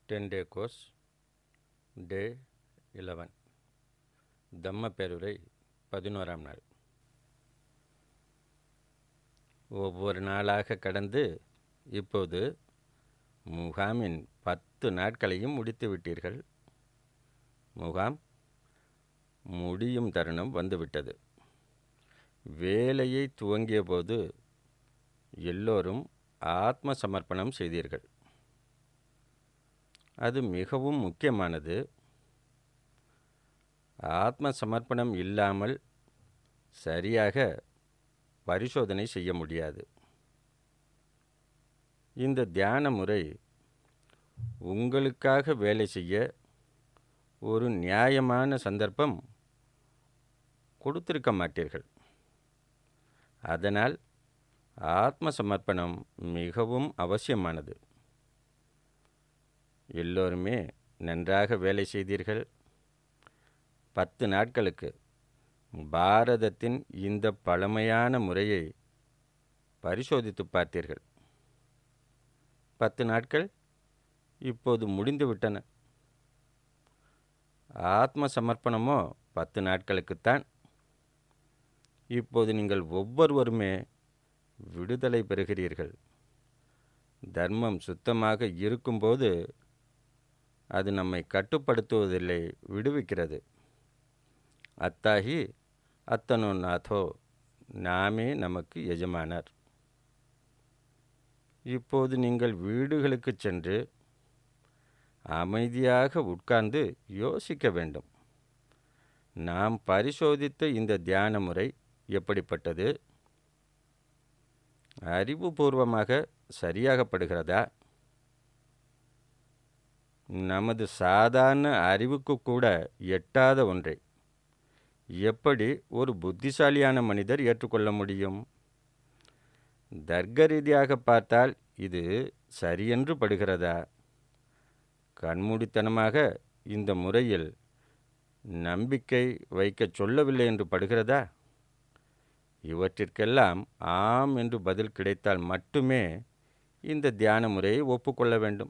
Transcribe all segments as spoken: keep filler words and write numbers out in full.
Ten day course day eleven தம்ம பேருரை பதினோராம் நாள். ஒவ்வொரு நாளாக கடந்து இப்போது முகாமின் பத்து நாட்களையும் முடித்து விட்டீர்கள். முகாம் முடியும் தருணம் வந்துவிட்டது. வேலையை துவங்கிய போது எல்லோரும் ஆத்ம சமர்ப்பணம் செய்தீர்கள். அது மிகவும் முக்கியமானது. ஆத்ம சமர்ப்பணம் இல்லாமல் சரியாக பரிசோதனை செய்ய முடியாது. இந்த தியான முறை உங்களுக்காக வேலை செய்ய ஒரு நியாயமான சந்தர்ப்பம் கொடுத்திருக்க மாட்டீர்கள். அதனால் ஆத்ம சமர்ப்பணம் மிகவும் அவசியமானது. எல்லோருமே நன்றாக வேலை செய்தீர்கள். பத்து நாட்களுக்கு பாரதத்தின் இந்த பழமையான முறையை பரிசோதித்து பார்த்தீர்கள். பத்து நாட்கள் இப்போது முடிந்துவிட்டன. ஆத்ம சமர்ப்பணமோ பத்து நாட்களுக்குத்தான். இப்போது நீங்கள் ஒவ்வொருவருமே விடுதலை பெறுகிறீர்கள். தர்மம் சுத்தமாக இருக்கும்போது அது நம்மை கட்டுப்படுத்துவதில்லை, விடுவிக்கிறது. அத்தாகி அத்தனோ நாதோ, நாமே நமக்கு எஜமானர். இப்போது நீங்கள் வீடுகளுக்கு சென்று அமைதியாக உட்கார்ந்து யோசிக்க வேண்டும். நாம் பரிசோதித்த இந்த தியான முறை எப்படிப்பட்டது? அறிவுபூர்வமாக சரியாகப்படுகிறதா? நமது சாதாரண அறிவுக்கு கூட எட்டாத ஒன்றை எப்படி ஒரு புத்திசாலியான மனிதர் ஏற்றுக்கொள்ள முடியும்? தர்க்க ரீதியாக பார்த்தால் இது சரியென்று படுகிறதா? கண்மூடித்தனமாக இந்த முறையில் நம்பிக்கை வைக்க சொல்லவில்லை என்று படுகிறதா? இவற்றிற்கெல்லாம் ஆம் என்று பதில் கிடைத்தால் மட்டுமே இந்த தியான முறையை ஒப்புக்கொள்ள வேண்டும்.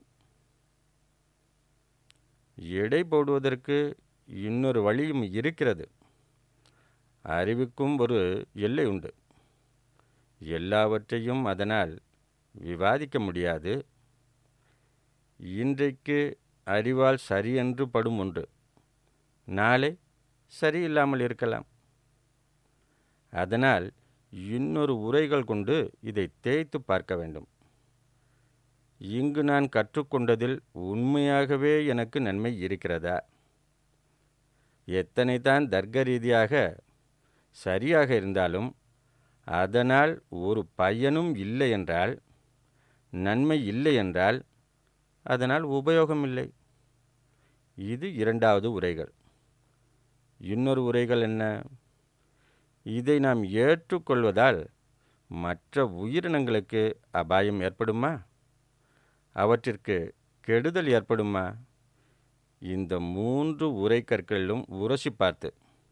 எடை போடுவதற்கு இன்னொரு வழியும் இருக்கிறது. அறிவுக்கும் ஒரு எல்லை உண்டு. எல்லாவற்றையும் அதனால் விவாதிக்க முடியாது. இன்றைக்கு அறிவால் சரியென்று படும் ஒன்று நாளை சரியில்லாமல் இருக்கலாம். அதனால் இன்னொரு உரைகள் கொண்டு இதை தேய்த்து பார்க்க வேண்டும். இங்கு நான் கற்றுக்கொண்டதில் உண்மையாகவே எனக்கு நன்மை இருக்கிறதா? எத்தனை தான் தர்க்க ரீதியாக சரியாக இருந்தாலும் அதனால் ஒரு பயனும் இல்லை என்றால், நன்மை இல்லை என்றால் அதனால் உபயோகம் இல்லை. இது இரண்டாவது உரைகள். இன்னொரு உரைகள் என்ன? இதை நாம் ஏற்றுக்கொள்வதால் மற்ற உயிரினங்களுக்கு அபாயம் ஏற்படுமா? அவற்றிற்கு கெடுதல் ஏற்படுமா? இந்த மூன்று உரைக்கற்களிலும் உரசி பார்த்து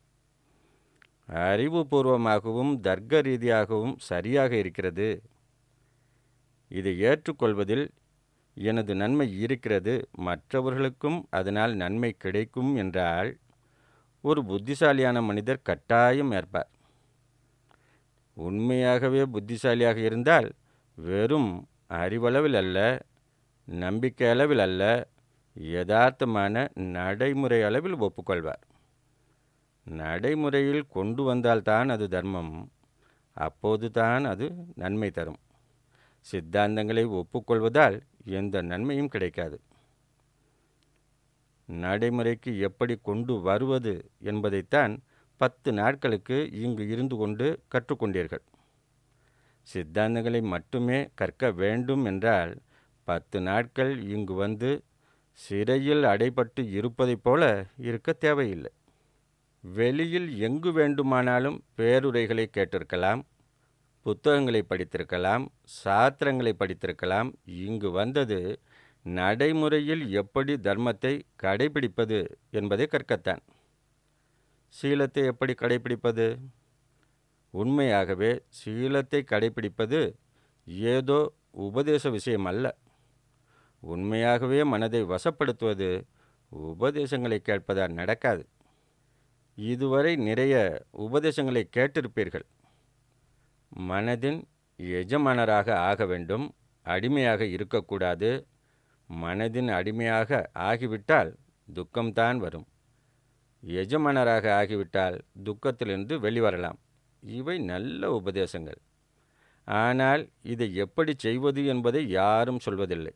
அறிவுபூர்வமாகவும் தர்க்க ரீதியாகவும் சரியாக இருக்கிறது, இதை ஏற்றுக்கொள்வதில் எனது நன்மை இருக்கிறது, மற்றவர்களுக்கும் அதனால் நன்மை கிடைக்கும் என்றால் ஒரு புத்திசாலியான மனிதர் கட்டாயம் ஏற்பார். உண்மையாகவே புத்திசாலியாக இருந்தால் வெறும் அறிவளவில் அல்ல, நம்பிக்கை அளவில் அல்ல, யதார்த்தமான நடைமுறை அளவில் ஒப்புக்கொள்வார். நடைமுறையில் கொண்டு வந்தால்தான் அது தர்மம். அப்போது தான் அது நன்மை தரும். சித்தாந்தங்களை ஒப்புக்கொள்வதால் எந்த நன்மையும் கிடைக்காது. நடைமுறைக்கு எப்படி கொண்டு வருவது என்பதைத்தான் பத்து நாட்களுக்கு இங்கு இருந்து கொண்டு கற்றுக்கொண்டீர்கள். சித்தாந்தங்களை மட்டுமே கற்க வேண்டும் என்றால் பத்து நாட்கள் இங்கு வந்து சிறையில் அடைபட்டு இருப்பதைப் போல இருக்க தேவையில்லை. வெளியில் எங்கு வேண்டுமானாலும் பேருரைகளை கேட்டிருக்கலாம், புத்தகங்களை படித்திருக்கலாம், சாத்திரங்களை படித்திருக்கலாம். இங்கு வந்தது நடைமுறையில் எப்படி தர்மத்தை கடைபிடிப்பது என்பதை கற்கத்தான். சீலத்தை எப்படி கடைபிடிப்பது? உண்மையாகவே சீலத்தை கடைபிடிப்பது ஏதோ உபதேச விஷயம் அல்ல. உண்மையாகவே மனதை வசப்படுத்துவது உபதேசங்களை கேட்பதால் நடக்காது. இதுவரை நிறைய உபதேசங்களை கேட்டிருப்பீர்கள். மனதின் எஜமானராக ஆக வேண்டும், அடிமையாக இருக்கக்கூடாது. மனதின் அடிமையாக ஆகிவிட்டால் துக்கம்தான் வரும். எஜமானராக ஆகிவிட்டால் துக்கத்திலிருந்து வெளிவரலாம். இவை நல்ல உபதேசங்கள். ஆனால் இதை எப்படி செய்வது என்பதை யாரும் சொல்வதில்லை.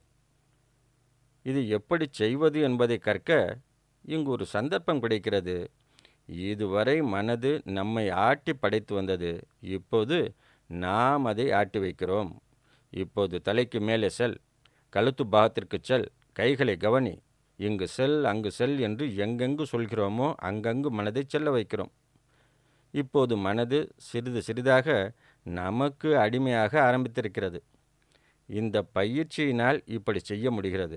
இது எப்படி செய்வது என்பதை கற்க இங்கு ஒரு சந்தர்ப்பம் கிடைக்கிறது. இதுவரை மனது நம்மை ஆட்டி படைத்து வந்தது. இப்போது நாம் அதை ஆட்டி வைக்கிறோம். இப்போது தலைக்கு மேலே செல், கழுத்து பாகத்திற்கு செல், கைகளை கவனி, இங்கு செல் அங்கு செல் என்று எங்கெங்கு சொல்கிறோமோ அங்கங்கு மனதை செல்ல வைக்கிறோம். இப்போது மனது சிறிது சிறிதாக நமக்கு அடிமையாக ஆரம்பித்திருக்கிறது. இந்த பயிற்சியினால் இப்படி செய்ய முடிகிறது.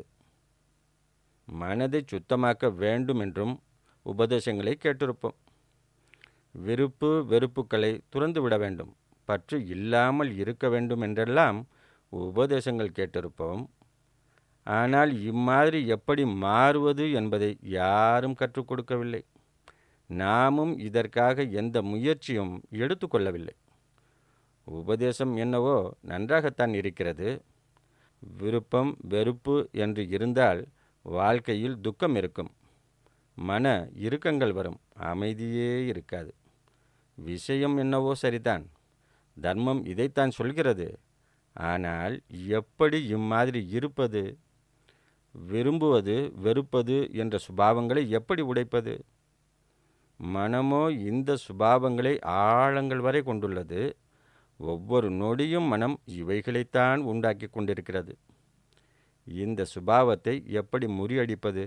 மனதை சுத்தமாக்க வேண்டும் என்றும் உபதேசங்களை கேட்டிருப்போம். விருப்பு வெறுப்புகளை துறந்து விட வேண்டும், பற்று இல்லாமல் இருக்க வேண்டும் என்றெல்லாம் உபதேசங்கள் கேட்டிருப்போம். ஆனால் இம்மாதிரி எப்படி மாறுவது என்பதை யாரும் கற்றுக் கொடுக்கவில்லை. நாமும் இதற்காக எந்த முயற்சியும் எடுத்துக்கொள்ளவில்லை. உபதேசம் என்னவோ நன்றாகத்தான் இருக்கிறது. விருப்பம் வெறுப்பு என்று இருந்தால் வாழ்க்கையில் துக்கம் இருக்கும், மன இறுக்கங்கள் வரும், அமைதியே இருக்காது. விஷயம் என்னவோ சரிதான், தர்மம் இதைத்தான் சொல்கிறது. ஆனால் எப்படி இம்மாதிரி இருப்பது? விரும்புவது வெறுப்பது என்ற சுபாவங்களை எப்படி உடைப்பது? மனமோ இந்த சுபாவங்களை ஆழங்கள் வரை கொண்டுள்ளது. ஒவ்வொரு நொடியும் மனம் இவைகளைத்தான் உண்டாக்கி கொண்டிருக்கிறது. இந்த சுபாவத்தை எப்படி முறியடிப்பது?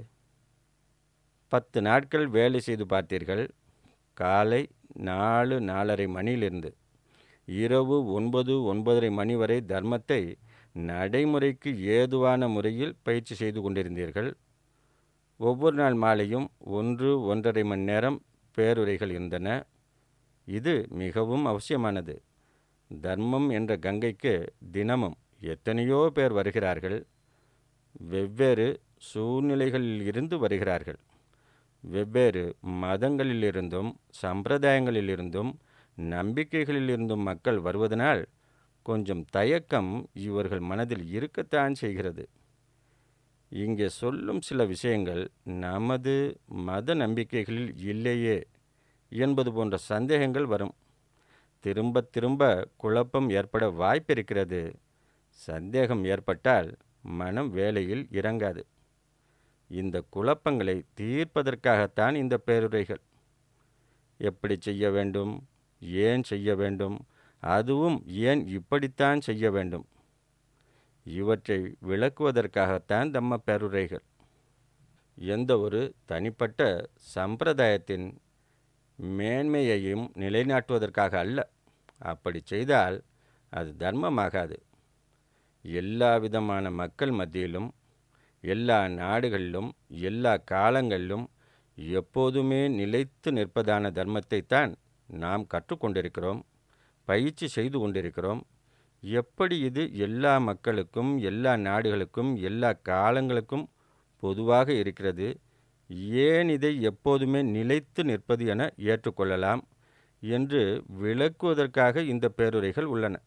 பத்து நாட்கள் வேலை செய்து பார்த்தீர்கள். காலை நாலு நாலரை மணியிலிருந்து இரவு ஒன்பது ஒன்பதரை மணி வரை தர்மத்தை நடைமுறைக்கு ஏதுவான முறையில் பயிற்சி செய்து கொண்டிருந்தீர்கள். ஒவ்வொரு நாள் மாலையும் ஒன்று ஒன்றரை மணி நேரம் பேருரைகள் இருந்தன. இது மிகவும் அவசியமானது. தர்மம் என்ற கங்கைக்கு தினமும் எத்தனையோ பேர் வருகிறார்கள். வெவ்வேறு சூழ்நிலைகளில் இருந்து வருகிறார்கள். வெவ்வேறு மதங்களிலிருந்தும் சம்பிரதாயங்களிலிருந்தும் நம்பிக்கைகளிலிருந்தும் மக்கள் வருவதனால் கொஞ்சம் தயக்கம் இவர்கள் மனதில் இருக்கத்தான் செய்கிறது. இங்கே சொல்லும் சில விஷயங்கள் நமது மத நம்பிக்கைகளில் இல்லையே என்பது போன்ற சந்தேகங்கள் வரும். திரும்ப திரும்ப குழப்பம் ஏற்பட வாய்ப்பிருக்கிறது. சந்தேகம் ஏற்பட்டால் மனம் வேலையில் இறங்காது. இந்த குழப்பங்களை தீர்ப்பதற்காகத்தான் இந்த பேருரைகள். எப்படி செய்ய வேண்டும், ஏன் செய்ய வேண்டும், அதுவும் ஏன் இப்படித்தான் செய்ய வேண்டும், இவற்றை விளக்குவதற்காகத்தான் தம்ம பேருரைகள். எந்த ஒரு தனிப்பட்ட சம்பிரதாயத்தின் மேன்மையையும் நிலைநாட்டுவதற்காக அல்ல. அப்படி செய்தால் அது தர்மமாகாது. எல்லா விதமான மக்கள் மத்தியிலும், எல்லா நாடுகளிலும், எல்லா காலங்களிலும் எப்போதுமே நிலைத்து நிற்பதான தர்மத்தைத்தான் நாம் கற்றுக்கொண்டிருக்கிறோம், பயிற்சி செய்து கொண்டிருக்கிறோம். எப்படி இது எல்லா மக்களுக்கும், எல்லா நாடுகளுக்கும், எல்லா காலங்களுக்கும் பொதுவாக இருக்கிறது, ஏன் இதை எப்போதுமே நிலைத்து நிற்பது என ஏற்றுக்கொள்ளலாம் என்று விளக்குவதற்காக இந்த பேருரைகள் உள்ளன.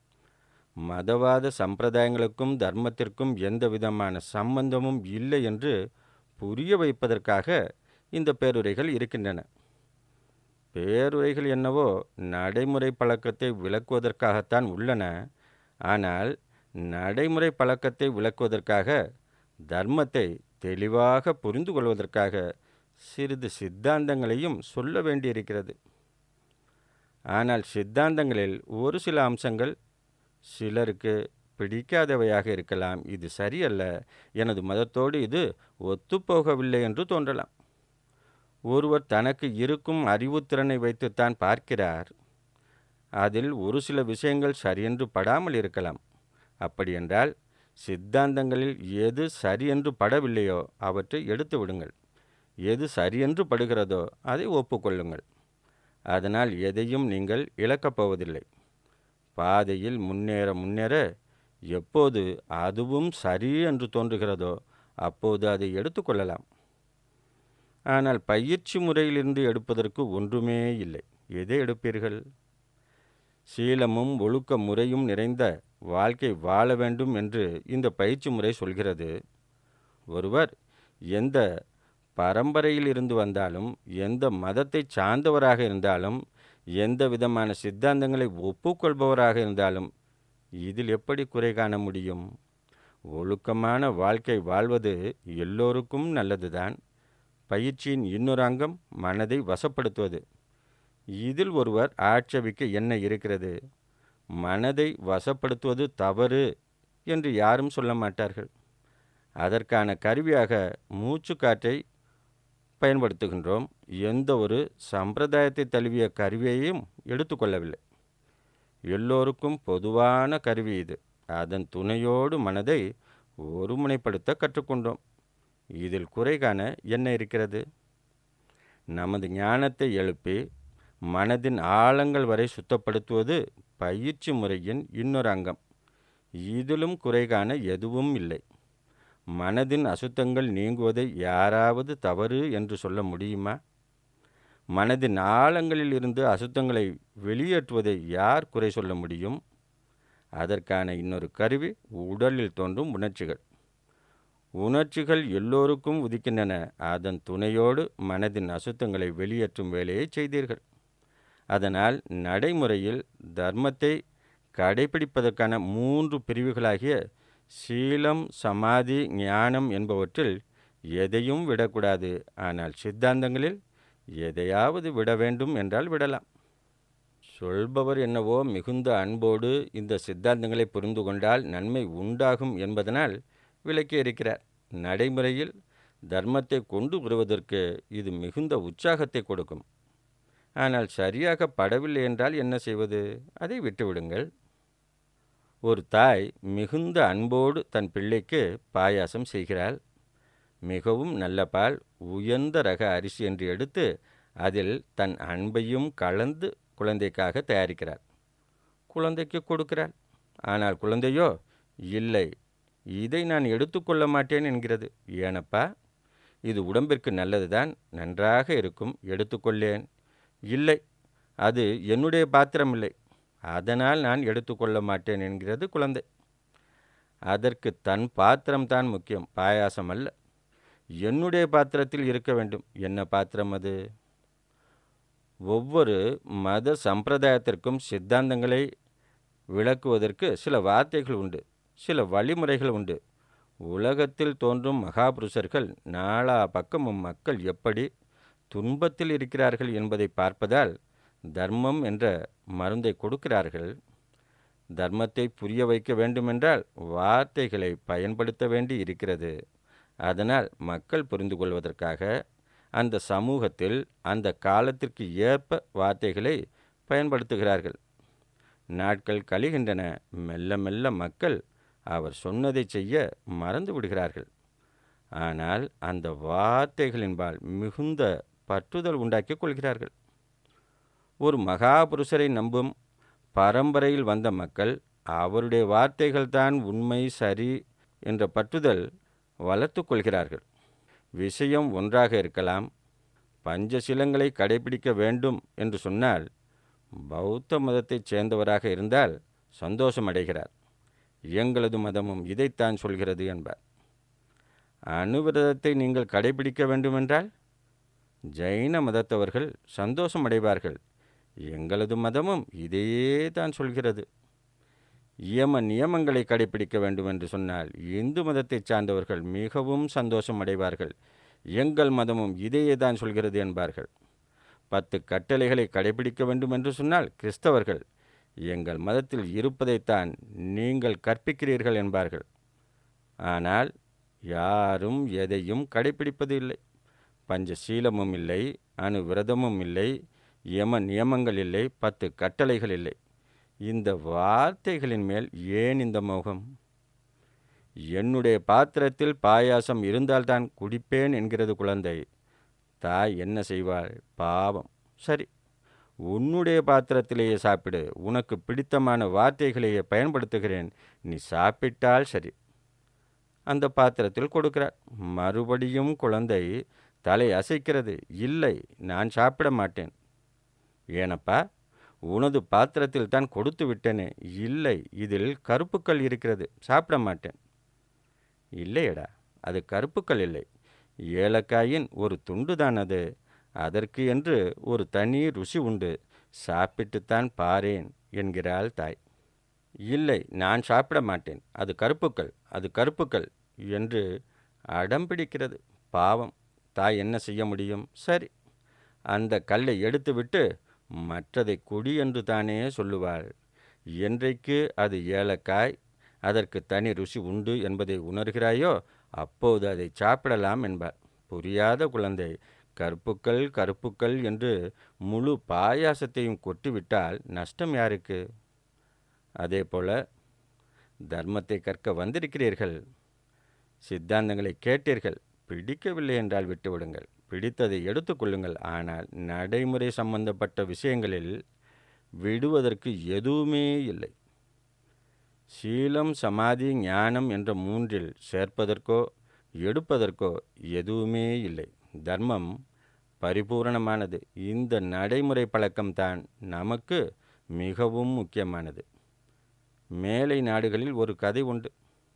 மதவாத சம்பிரதாயங்களுக்கும் தர்மத்திற்கும் எந்த விதமான சம்பந்தமும் இல்லை என்று புரிய வைப்பதற்காக இந்த பேருரைகள் இருக்கின்றன. பேருரைகள் என்னவோ நடைமுறை பழக்கத்தை விளக்குவதற்காகத்தான் உள்ளன. ஆனால் நடைமுறை பழக்கத்தை விளக்குவதற்காக, தர்மத்தை தெளிவாக புரிந்து கொள்வதற்காக சிறிது சித்தாந்தங்களையும் சொல்ல வேண்டியிருக்கிறது. ஆனால் சித்தாந்தங்களில் ஒரு சில அம்சங்கள் சிலருக்கு பிடிக்காதவையாக இருக்கலாம். இது சரியல்ல, எனது மதத்தோடு இது ஒத்துப்போகவில்லை என்று தோன்றலாம். ஒருவர் தனக்கு இருக்கும் அறிவுத்திறனை வைத்துத்தான் பார்க்கிறார். அதில் ஒரு சில விஷயங்கள் சரியென்று படாமல் இருக்கலாம். அப்படியென்றால் சித்தாந்தங்களில் எது சரியென்று படவில்லையோ அவற்றை எடுத்து விடுங்கள். எது சரியென்று படுகிறதோ அதை ஒப்புக்கொள்ளுங்கள். அதனால் எதையும் நீங்கள் இழக்கப் போவதில்லை. பாதையில் முன்னேற முன்னேற எப்போது அதுவும் சரி என்று தோன்றுகிறதோ அப்போது அதை எடுத்துக்கொள்ளலாம். ஆனால் பயிற்சி முறையிலிருந்து எடுப்பதற்கு ஒன்றுமே இல்லை. எதை எடுப்பீர்கள்? சீலமும் ஒழுக்க முறையும் நிறைந்த வாழ்க்கை வாழ வேண்டும் என்று இந்த பயிற்சி முறை சொல்கிறது. ஒருவர் எந்த பரம்பரையில் இருந்து வந்தாலும், எந்த மதத்தை சார்ந்தவராக இருந்தாலும், எந்த விதமான சித்தாந்தங்களை ஒப்புக்கொள்பவராக இருந்தாலும் இதில் எப்படி குறை காண முடியும்? ஒழுக்கமான வாழ்க்கை வாழ்வது எல்லோருக்கும் நல்லதுதான். பயிற்சியின் இன்னொரு அங்கம் மனதை வசப்படுத்துவது. இதில் ஒருவர் ஆட்சேபிக்க என்ன இருக்கிறது? மனதை வசப்படுத்துவது தவறு என்று யாரும் சொல்ல மாட்டார்கள். அதற்கான கருவியாக மூச்சு காற்றை பயன்படுத்துகின்றோம். எந்த ஒரு சம்பிரதாயத்தை தழுவிய கருவியையும் எடுத்துக்கொள்ளவில்லை. எல்லோருக்கும் பொதுவான கருவி இது. அதன் துணையோடு மனதை ஒருமுனைப்படுத்த கற்றுக்கொண்டோம். இதில் குறை காண என்ன இருக்கிறது? நமது ஞானத்தை எழுப்பி மனதின் ஆழங்கள் வரை சுத்தப்படுத்துவது பயிற்சி முறையின் இன்னொரு அங்கம். இதிலும் குறை காண எதுவும் இல்லை. மனதின் அசுத்தங்கள் நீங்குவதை யாராவது தவறு என்று சொல்ல முடியுமா? மனதின் ஆழங்களில் இருந்து அசுத்தங்களை வெளியேற்றுவதை யார் குறை சொல்ல முடியும்? அதற்கான இன்னொரு கருவி உடலில் தோன்றும் உணர்ச்சிகள். உணர்ச்சிகள் எல்லோருக்கும் உதிக்கின்றன. அதன் துணையோடு மனதின் அசுத்தங்களை வெளியேற்றும் வேலையை செய்தீர்கள். அதனால் நடைமுறையில் தர்மத்தை கடைபிடிப்பதற்கான மூன்று பிரிவுகளாகிய சீலம், சமாதி, ஞானம் என்பவற்றில் எதையும் விடக்கூடாது. ஆனால் சித்தாந்தங்களில் எதையாவது விட வேண்டும் என்றால் விடலாம். சொல்பவர் என்னவோ மிகுந்த அன்போடு இந்த சித்தாந்தங்களை புரிந்து கொண்டால் நன்மை உண்டாகும் என்பதனால் விளக்கி இருக்கிறார். நடைமுறையில் தர்மத்தை கொண்டு வருவதற்கு இது மிகுந்த உற்சாகத்தை கொடுக்கும். ஆனால் சரியாக படவில்லை என்றால் என்ன செய்வது? அதை விட்டுவிடுங்கள். ஒரு தாய் மிகுந்த அன்போடு தன் பிள்ளைக்கு பாயாசம் செய்கிறாள். மிகவும் நல்ல பால், உயர்ந்த ரக அரிசி என்று எடுத்து அதில் தன் அன்பையும் கலந்து குழந்தைக்காக தயாரிக்கிறாள். குழந்தைக்கு கொடுக்கிறாள். ஆனால் குழந்தையோ இல்லை, இதை நான் எடுத்துக்கொள்ள மாட்டேன் என்கிறது. ஏனப்பா, இது உடம்பிற்கு நல்லதுதான், நன்றாக இருக்கும், எடுத்துக்கொள்ளேன். இல்லை, அது என்னுடைய பாத்திரமில்லை, அதனால் நான் எடுத்துக்கொள்ள மாட்டேன் என்கிறது குழந்தை. அதற்கு தன் பாத்திரம்தான் முக்கியம், பாயாசம் அல்ல. என்னுடைய பாத்திரத்தில் இருக்க வேண்டும். என்ன பாத்திரம் அது? ஒவ்வொரு மத சம்பிரதாயத்திற்கும் சித்தாந்தங்களை விளக்குவதற்கு சில வார்த்தைகள் உண்டு, சில வழிமுறைகள் உண்டு. உலகத்தில் தோன்றும் மகாபுருஷர்கள் நாலா பக்கமும் மக்கள் எப்படி துன்பத்தில் இருக்கிறார்கள் என்பதை பார்ப்பதால் தர்மம் என்ற மருந்தை கொடுக்கிறார்கள். தர்மத்தை புரிய வைக்க வேண்டுமென்றால் வார்த்தைகளை பயன்படுத்த வேண்டி இருக்கிறது. அதனால் மக்கள் புரிந்து கொள்வதற்காக அந்த சமூகத்தில் அந்த காலத்திற்கு ஏற்ப வார்த்தைகளை பயன்படுத்துகிறார்கள். நாட்கள் கழிகின்றன. மெல்ல மெல்ல மக்கள் அவர் சொன்னதை செய்ய மறந்து விடுகிறார்கள். ஆனால் அந்த வார்த்தைகளின்பால் மிகுந்த பற்றுதல் உண்டாக்கி கொள்கிறார்கள். ஒரு மகாபுருஷரை நம்பும் பரம்பரையில் வந்த மக்கள் அவருடைய வார்த்தைகள்தான் உண்மை, சரி என்ற பற்றுதல் வளர்த்து கொள்கிறார்கள். விஷயம் ஒன்றாக இருக்கலாம். பஞ்சசிலங்களை கடைபிடிக்க வேண்டும் என்று சொன்னால் பௌத்த மதத்தைச் சேர்ந்தவராக இருந்தால் சந்தோஷம் அடைகிறார். எங்களது மதமும் இதைத்தான் சொல்கிறது என்பார். அணுவிரதத்தை நீங்கள் கடைபிடிக்க வேண்டுமென்றால் ஜைன மதத்தவர்கள் சந்தோஷம் அடைவார்கள். எங்களது மதமும் இதையே தான் சொல்கிறது. யம நியமங்களை கடைபிடிக்க வேண்டும் என்று சொன்னால் இந்து மதத்தை சார்ந்தவர்கள் மிகவும் சந்தோஷம் அடைவார்கள். எங்கள் மதமும் இதையே தான் சொல்கிறது என்பார்கள். பத்து கட்டளைகளை கடைபிடிக்க வேண்டும் என்று சொன்னால் கிறிஸ்தவர்கள் எங்கள் மதத்தில் இருப்பதைத்தான் நீங்கள் கற்பிக்கிறீர்கள் என்பார்கள். ஆனால் யாரும் எதையும் கடைபிடிப்பது இல்லை. பஞ்சசீலமும் இல்லை, அணு விரதமும் இல்லை, யம நியமங்கள் இல்லை, பத்து கட்டளைகள் இல்லை. இந்த வார்த்தைகளின் மேல் ஏன் இந்த மோகம்? என்னுடைய பாத்திரத்தில் பாயாசம் இருந்தால்தான் குடிப்பேன் என்கிறது குழந்தை. தாய் என்ன செய்வாள்? பாவம். சரி, உன்னுடைய பாத்திரத்திலேயே சாப்பிடு. உனக்கு பிடித்தமான வார்த்தைகளையே பயன்படுத்துகிறேன். நீ சாப்பிட்டால் சரி. அந்த பாத்திரத்தில் கொடுக்கிறார். மறுபடியும் குழந்தை தலை அசைக்கிறது. இல்லை, நான் சாப்பிட மாட்டேன். ஏனப்பா, உனது பாத்திரத்தில் தான் கொடுத்து விட்டேனே. இல்லை, இதில் கருப்புக்கள் இருக்கிறது, சாப்பிட மாட்டேன். இல்லையடா, அது கருப்புக்கள் இல்லை, ஏலக்காயின் ஒரு துண்டு தான் அது. அதற்கு என்று ஒரு தனி ருசி உண்டு, சாப்பிட்டுத்தான் பாரேன் என்கிறாள் தாய். இல்லை, நான் சாப்பிட மாட்டேன், அது கருப்புக்கள், அது கருப்புக்கள் என்று அடம் பிடிக்கிறது. பாவம், தாய் என்ன செய்ய முடியும்? சரி, அந்த கல்லை எடுத்துவிட்டு மற்றதை குடி என்று தானே சொல்லுவாள். என்றைக்கு அது ஏலக்காய், அதற்கு தனி ருசி உண்டு என்பதை உணர்கிறாயோ அப்போது அதை சாப்பிடலாம் என்பார். புரியாத குழந்தை கருப்புக்கள் கருப்புக்கள் என்று முழு பாயாசத்தையும் கொட்டிவிட்டால் நஷ்டம் யாருக்கு? அதே போல தர்மத்தை கற்க வந்திருக்கிறீர்கள், சித்தாந்தங்களை கேட்டீர்கள், பிடிக்கவில்லை என்றால் விட்டுவிடுங்கள், பிடித்ததை எடுத்துக்கொள்ளுங்கள். ஆனால் நடைமுறை சம்பந்தப்பட்ட விஷயங்களில் விடுவதற்கு எதுவுமே இல்லை. சீலம், சமாதி, ஞானம் என்ற மூன்றில் சேர்ப்பதற்கோ எடுப்பதற்கோ எதுவுமே இல்லை. தர்மம் பரிபூரணமானது. இந்த நடைமுறை பழக்கம்தான் நமக்கு மிகவும் முக்கியமானது. மேலை நாடுகளில் ஒரு கதை உண்டு.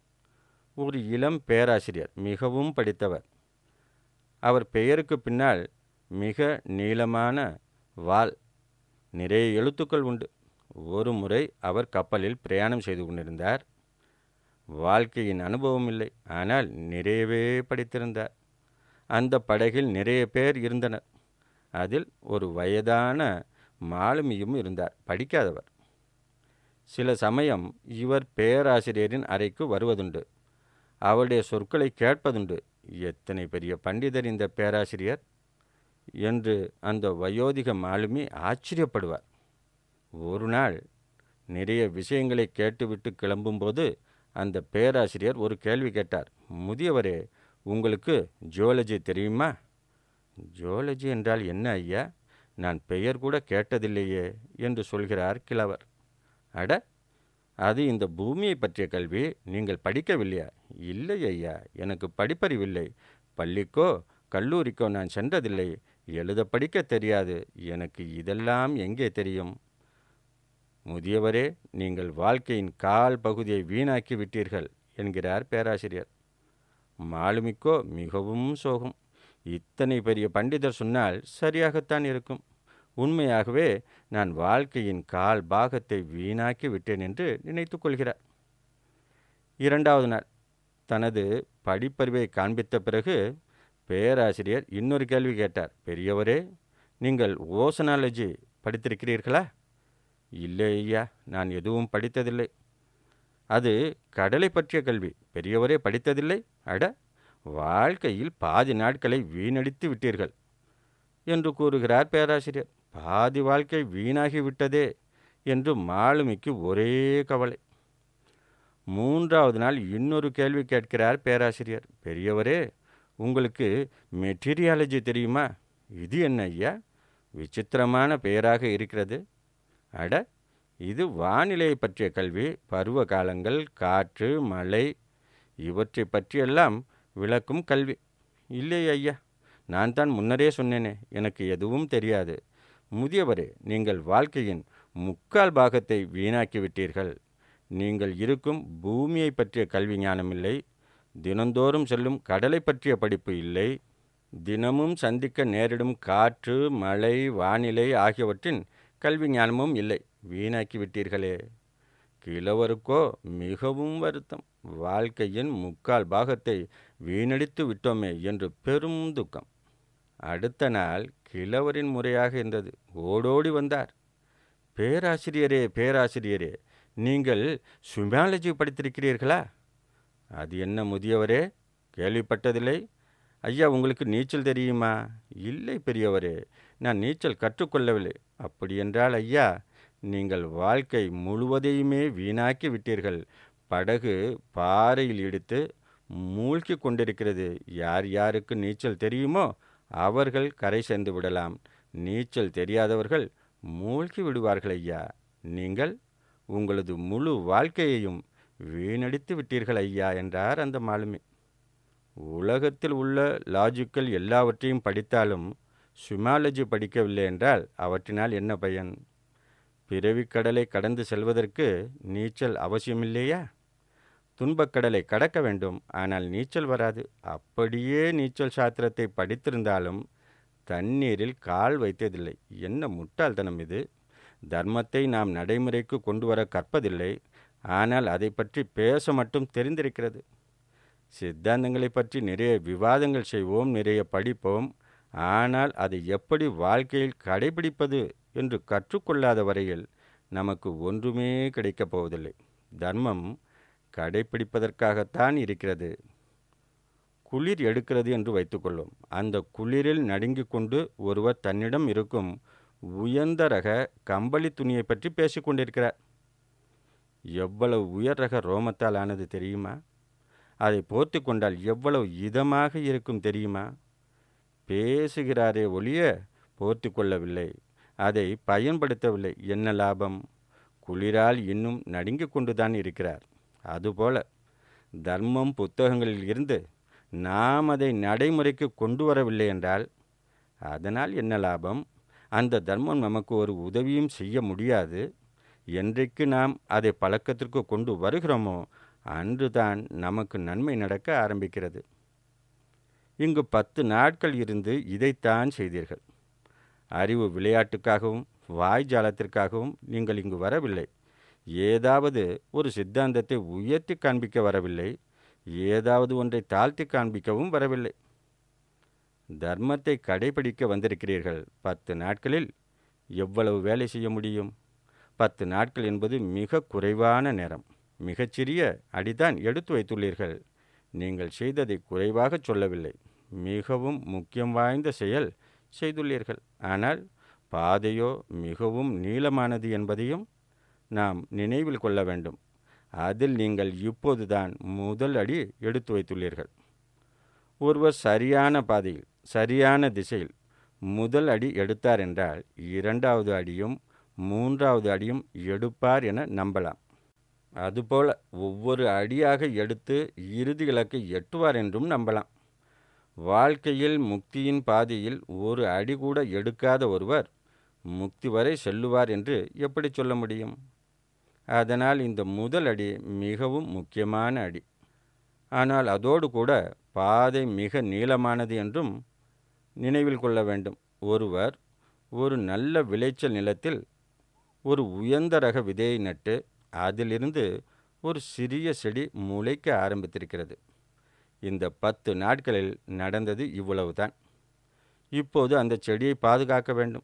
ஒரு இளம் பேராசிரியர், மிகவும் படித்தவர். அவர் பெயருக்கு பின்னால் மிக நீளமான வால், நிறைய எழுத்துக்கள் உண்டு. ஒரு முறை அவர் கப்பலில் பிரயாணம் செய்து கொண்டிருந்தார். வாழ்க்கையின் அனுபவம் இல்லை, ஆனால் நிறையவே படித்திருந்தார். அந்த படகில் நிறைய பேர் இருந்தனர். அதில் ஒரு வயதான மாலுமியும் இருந்தார், படிக்காதவர். சில சமயம் இவர் பேராசிரியரின் அறைக்கு வருவதுண்டு, அவருடைய சொற்களை கேட்பதுண்டு. எத்தனை பெரிய பண்டிதர் இந்த பேராசிரியர் என்று அந்த வயோதிக மாலுமி ஆச்சரியப்படுவார். ஒரு நாள் நிறைய விஷயங்களை கேட்டுவிட்டு கிளம்பும்போது அந்த பேராசிரியர் ஒரு கேள்வி கேட்டார். முதியவரே, உங்களுக்கு ஜுவாலஜி தெரியுமா? ஜுவாலஜி என்றால் என்ன ஐயா? நான் பெயர் கூட கேட்டதில்லையே என்று சொல்கிறார் கிழவர். அட, அது இந்த பூமியை பற்றிய கல்வி. நீங்கள் படிக்கவில்லையா? இல்லை ஐயா, எனக்கு படிப்பறிவில்லை. பள்ளிக்கோ கல்லூரிக்கோ நான் சென்றதில்லை. எழுத படிக்க தெரியாது. எனக்கு இதெல்லாம் எங்கே தெரியும்? முதியவரே, நீங்கள் வாழ்க்கையின் கால் பகுதியை வீணாக்கி விட்டீர்கள் என்கிறார் பேராசிரியர். மாலுமிக்கோ மிகவும் சோகம். இத்தனை பெரிய பண்டிதர் சொன்னால் சரியாகத்தான் இருக்கும். உண்மையாகவே நான் வாழ்க்கையின் கால் பாகத்தை வீணாக்கி விட்டேன் என்று நினைத்து கொள்கிறார். இரண்டாவது நாள் தனது படிப்பறிவை காண்பித்த பிறகு பேராசிரியர் இன்னொரு கேள்வி கேட்டார். பெரியவரே, நீங்கள் ஓசனாலஜி படித்திருக்கிறீர்களா? இல்லை ஐயா, நான் எதுவும் படித்ததில்லை. அது கடலை பற்றிய கல்வி. பெரியவரே, படித்ததில்லை? அட, வாழ்க்கையில் பாதி நாட்களை வீணடித்து விட்டீர்கள் என்று கூறுகிறார் பேராசிரியர். பாதி வாழ்க்கை வீணாகி விட்டதே என்று மாலுமிக்கு ஒரே கவலை. மூன்றாவது நாள் இன்னொரு கேள்வி கேட்கிறார் பேராசிரியர். பெரியவரே, உங்களுக்கு மெட்டீரியாலஜி தெரியுமா? இது என்ன ஐயா, விசித்திரமான பெயராக இருக்கிறது. அட, இது வானிலையை பற்றிய கல்வி. பருவ காலங்கள், காற்று, மழை இவற்றை பற்றியெல்லாம் விளக்கும் கல்வி. இல்லை ஐயா, நான் தான் முன்னரே சொன்னேனே, எனக்கு எதுவும் தெரியாது. முதியவரே, நீங்கள் வாழ்க்கையின் முக்கால் பாகத்தை வீணாக்கிவிட்டீர்கள். நீங்கள் இருக்கும் பூமியை பற்றிய கல்வி ஞானம் இல்லை. தினந்தோறும் செல்லும் கடலை பற்றிய படிப்பு இல்லை. தினமும் சந்திக்க நேரிடும் காற்று, மழை, வானிலை ஆகியவற்றின் கல்வி ஞானமும் இல்லை. வீணாக்கி விட்டீர்களே. கிழவருக்கோ மிகவும் வருத்தம். வாழ்க்கையின் முக்கால் பாகத்தை வீணடித்து விட்டோமே என்று பெரும் துக்கம். அடுத்த நாள் கிழவரின் முறையாக இருந்தது. ஓடோடி வந்தார். பேராசிரியரே, பேராசிரியரே, நீங்கள் சுமாலஜி படித்திருக்கிறீர்களா? அது என்ன முதியவரே, கேள்விப்பட்டதில்லை. ஐயா, உங்களுக்கு நீச்சல் தெரியுமா? இல்லை பெரியவரே, நான் நீச்சல் கற்றுக்கொள்ளவில்லை. அப்படியென்றால் ஐயா, நீங்கள் வாழ்க்கை முழுவதையுமே வீணாக்கி விட்டீர்கள். படகு பாறையில் இடித்து மூழ்கி கொண்டிருக்கிறது. யார் யாருக்கு நீச்சல் தெரியுமோ அவர்கள் கரை சேர்ந்து விடலாம். நீச்சல் தெரியாதவர்கள் மூழ்கி விடுவார்கள் ஐயா. நீங்கள் உங்களது முழு வாழ்க்கையையும் வீணடித்து விட்டீர்கள் ஐயா என்றார் அந்த மாலுமி. உலகத்தில் உள்ள லாஜிக்கல் எல்லாவற்றையும் படித்தாலும் சுமாலஜி படிக்கவில்லை என்றால் அவற்றினால் என்ன பயன்? பிறவிக்கடலை கடந்து செல்வதற்கு நீச்சல் அவசியமில்லையா? துன்பக்கடலை கடக்க வேண்டும், ஆனால் நீச்சல் வராது. அப்படியே நீச்சல் சாஸ்திரத்தை படித்திருந்தாலும் தண்ணீரில் கால் வைத்ததில்லை. என்ன முட்டாள்தனம் இது! தர்மத்தை நாம் நடைமுறைக்கு கொண்டு வர கற்பதில்லை, ஆனால் அதை பற்றி பேச மட்டும் தெரிந்திருக்கிறது. சித்தாந்தங்களை பற்றி நிறைய விவாதங்கள் செய்வோம், நிறைய படிப்போம். ஆனால் அதை எப்படி வாழ்க்கையில் கடைபிடிப்பது என்று கற்றுக்கொள்ளாத வரையில் நமக்கு ஒன்றுமே கிடைக்கப் போவதில்லை. தர்மம் கடைபிடிப்பதற்காகத்தான் இருக்கிறது. குளிர் எடுக்கிறது என்று வைத்துக்கொள்ளும். அந்த குளிரில் நடுங்கிக் கொண்டு ஒருவர் தன்னிடம் இருக்கும் உயர்ந்த ரக கம்பளி துணியை பற்றி பேசிக்கொண்டிருக்கிறார். எவ்வளவு உயர் ரக ரோமத்தால் ஆனது தெரியுமா? அதை போர்த்தி கொண்டால் எவ்வளவு இதமாக இருக்கும் தெரியுமா? பேசுகிறாரே ஒழிய போர்த்தி கொள்ளவில்லை, அதை பயன்படுத்தவில்லை. என்ன லாபம்? குளிரால் இன்னும் நடுங்கிக் கொண்டுதான் இருக்கிறார். அதுபோல தர்மம் புத்தகங்களில் இருந்து நாம் அதை நடைமுறைக்கு கொண்டு வரவில்லை என்றால் அதனால் என்ன லாபம்? அந்த தர்மம் நமக்கு ஒரு உதவியும் செய்ய முடியாது. என்றைக்கு நாம் அதை பழக்கத்திற்கு கொண்டு வருகிறோமோ அன்றுதான் நமக்கு நன்மை நடக்க ஆரம்பிக்கிறது. இங்கு பத்து நாட்கள் இருந்து இதைத்தான் செய்தீர்கள். அறிவு விளையாட்டுக்காகவும் வாய்ஜாலத்திற்காகவும் நீங்கள் இங்கு வரவில்லை. ஏதாவது ஒரு சித்தாந்தத்தை உயர்த்தி காண்பிக்க வரவில்லை, ஏதாவது ஒன்றை தாழ்த்தி காண்பிக்கவும் வரவில்லை. தர்மத்தை கடைபிடிக்க வந்திருக்கிறீர்கள். பத்து நாட்களில் எவ்வளவு வேலை செய்ய முடியும்? பத்து நாட்கள் என்பது மிக குறைவான நேரம். மிகச்சிறிய அடிதான் எடுத்து வைத்துள்ளீர்கள். நீங்கள் செய்ததை குறைவாக சொல்லவில்லை, மிகவும் முக்கியம் வாய்ந்த செயல் செய்துள்ளீர்கள். ஆனால் பாதையோ மிகவும் நீளமானது என்பதையும் நாம் நினைவில் கொள்ள வேண்டும். அதில் நீங்கள் இப்போதுதான் முதல் அடி எடுத்து வைத்துள்ளீர்கள். ஒருவர் சரியான பாதையில் சரியான திசையில் முதல் அடி எடுத்தார் என்றால் இரண்டாவது அடியும் மூன்றாவது அடியும் எடுப்பார் என நம்பலாம். அதுபோல ஒவ்வொரு அடியாக எடுத்து இறுதி இலக்கை எட்டுவார் என்றும் நம்பலாம். வாழ்க்கையில் முக்தியின் பாதையில் ஒரு அடி கூட எடுக்காத ஒருவர் முக்தி வரை செல்லுவார் என்று எப்படி சொல்ல முடியும்? அதனால் இந்த முதல் அடி மிகவும் முக்கியமான அடி. ஆனால் அதோடு கூட பாதை மிக நீளமானது என்றும் நினைவில் கொள்ள வேண்டும். ஒருவர் ஒரு நல்ல விளைச்சல் நிலத்தில் ஒரு உயர்ந்த ரக விதையை நட்டு அதிலிருந்து ஒரு சிறிய செடி முளைக்க ஆரம்பித்திருக்கிறது. இந்த பத்து நாட்களில் நடந்தது இவ்வளவுதான். இப்போது அந்த செடியை பாதுகாக்க வேண்டும்.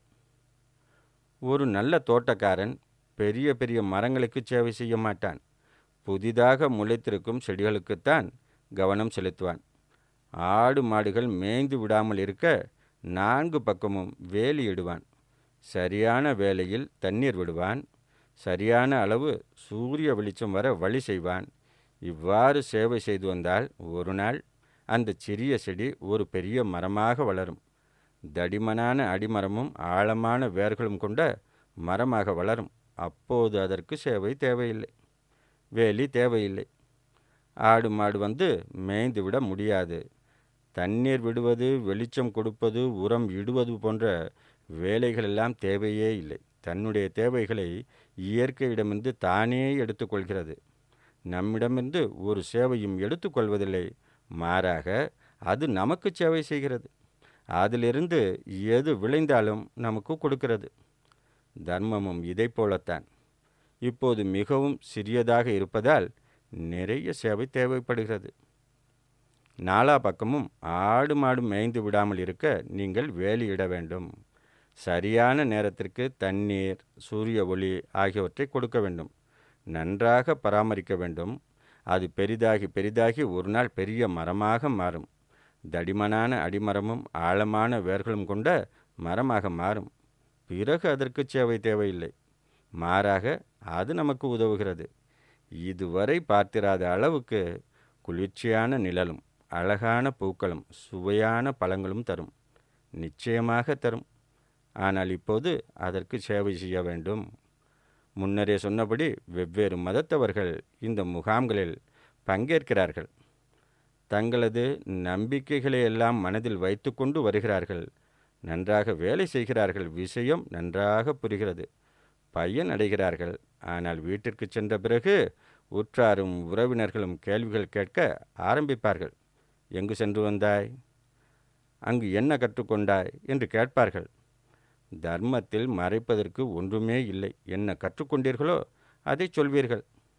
ஒரு நல்ல தோட்டக்காரன் பெரிய பெரிய மரங்களுக்கு சேவை செய்ய மாட்டான். புதிதாக முளைத்திருக்கும் செடிகளுக்குத்தான் கவனம் செலுத்துவான். ஆடு மாடுகள் மேய்ந்து விடாமல் இருக்க நான்கு பக்கமும் வேலியிடுவான். சரியான வேளையில் தண்ணீர் விடுவான். சரியான அளவு சூரிய வெளிச்சம் வர வழி செய்வான். இவ்வாறு சேவை செய்து வந்தால் ஒரு நாள் அந்த சிறிய செடி ஒரு பெரிய மரமாக வளரும். தடிமனான அடிமரமும் ஆழமான வேர்களும் கொண்ட மரமாக வளரும். அப்போது அதற்கு சேவை தேவையில்லை, வேலி தேவையில்லை. ஆடு மாடு வந்து மேய்ந்து விட முடியாது. தண்ணீர் விடுவது, வெளிச்சம் கொடுப்பது, உரம் இடுவது போன்ற வேலைகளெல்லாம் தேவையே இல்லை. தன்னுடைய தேவைகளை இயற்கையிடமிருந்து தானே எடுத்துக்கொள்கிறது. நம்மிடமிருந்து ஒரு சேவையும் எடுத்துக்கொள்வதில்லை. மாறாக அது நமக்கு சேவை செய்கிறது. அதிலிருந்து எது விளைந்தாலும் நமக்கு கொடுக்கிறது. தர்மமும் இதை போலத்தான். இப்போது மிகவும் சிறியதாக இருப்பதால் நிறைய சேவை தேவைப்படுகிறது. நாலா பக்கமும் ஆடு மாடு மேய்ந்து விடாமல் இருக்க நீங்கள் வேலியிட வேண்டும். சரியான நேரத்திற்கு தண்ணீர், சூரிய ஒளி ஆகியவற்றை கொடுக்க வேண்டும். நன்றாக பராமரிக்க வேண்டும். அது பெரிதாகி பெரிதாகி ஒரு நாள் பெரிய மரமாக மாறும். தடிமனான அடிமரமும் ஆழமான வேர்களும் கொண்ட மரமாக மாறும். பிறகு அதற்கு சேவை தேவையில்லை. மாறாக அது நமக்கு உதவுகிறது. இதுவரை பார்த்திராத அளவுக்கு குளிர்ச்சியான நிழலும் அழகான பூக்களும் சுவையான பழங்களும் தரும். நிச்சயமாக தரும். ஆனால் இப்போது அதற்கு சேவை செய்ய வேண்டும். முன்னரே சொன்னபடி வெவ்வேறு மதத்தவர்கள் இந்த முகாம்களில் பங்கேற்கிறார்கள். தங்களது நம்பிக்கைகளை எல்லாம் மனதில் வைத்து கொண்டு வருகிறார்கள். நன்றாக வேலை செய்கிறார்கள். விஷயம் நன்றாக புரிகிறது. பயன் அடைகிறார்கள். ஆனால் வீட்டிற்கு சென்ற பிறகு உற்றாரும் உறவினர்களும் கேள்விகள் கேட்க ஆரம்பிப்பார்கள். எங்கு சென்று வந்தாய்? அங்கு என்ன கற்றுக்கொண்டாய் என்று கேட்பார்கள். தர்மத்தில் மறைப்பதற்கு ஒன்றுமே இல்லை. என்ன கற்றுக்கொண்டீர்களோ அதை சொல்வீர்கள்.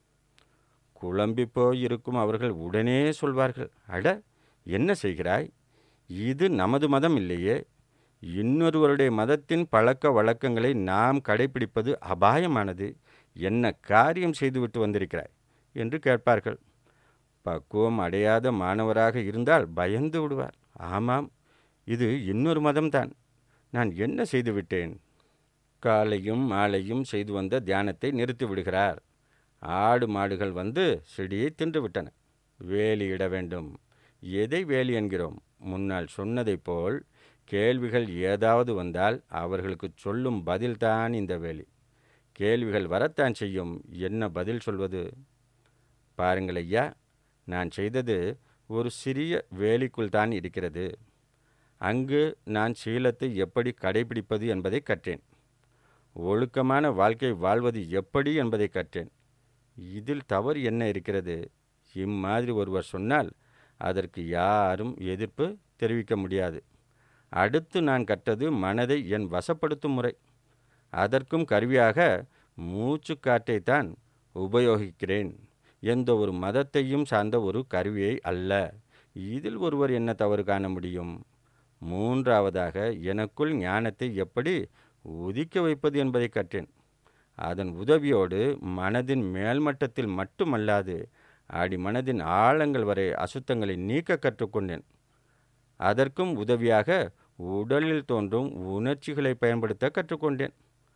குழம்பி போய் இருக்கும் அவர்கள் உடனே சொல்வார்கள், அட, என்ன செய்கிறாய்? இது நமது மதம் இல்லையே. இன்னொருவருடைய மதத்தின் பழக்க வழக்கங்களை நாம் கடைபிடிப்பது அபாயமானது. என்ன காரியம் செய்துவிட்டு வந்திருக்கிறாய் என்று கேட்பார்கள். பக்குவம் அடையாத மாணவராக இருந்தால் பயந்து விடுவார். ஆமாம், இது இன்னொரு மதம்தான். நான் என்ன செய்து விட்டேன்? காலையும் மாலையும் செய்து வந்த தியானத்தை நிறுத்தி விடுகிறார். ஆடு மாடுகள் வந்து செடியை தின்று விட்டன. வேலியிட வேண்டும். எதை வேலி என்கிறோம்? முன்னால் சொன்னதை போல் கேள்விகள் ஏதாவது வந்தால் அவர்களுக்கு சொல்லும் பதில்தான் இந்த வேலி. கேள்விகள் வரத்தான் செய்யும். என்ன பதில் சொல்வது? பாருங்கள் ஐயா, நான் செய்தது ஒரு சிறிய வேலிக்குள் தான் இருக்கிறது. அங்கு நான் சீலத்தை எப்படி கடைபிடிப்பது என்பதை கற்றேன். ஒழுக்கமான வாழ்க்கை வாழ்வது எப்படி என்பதை கற்றேன். இதில் தவறு என்ன இருக்கிறது? இம்மாதிரி ஒருவர் சொன்னால் அதற்கு யாரும் எதிர்ப்பு தெரிவிக்க முடியாது. அடுத்து நான் கற்றது மனதை என் வசப்படுத்தும் முறை. அதற்கும் கருவியாக மூச்சு காற்றைத்தான் உபயோகிக்கிறேன். எந்த ஒரு மதத்தையும் சார்ந்த ஒரு கருவியை அல்ல. இதில் ஒருவர் என்ன தவறு காண முடியும்? மூன்றாவதாக எனக்குள் ஞானத்தை எப்படி உதிக்க வைப்பது என்பதை கற்றேன். அதன் உதவியோடு மனதின் மேல்மட்டத்தில் மட்டுமல்லாது அடி மனதின் ஆழங்கள் வரை அசுத்தங்களை நீக்க கற்றுக்கொண்டேன். அதற்கும் உதவியாக உடலில் தோன்றும் உணர்ச்சிகளை பயன்படுத்த கற்றுக்கொண்டேன்.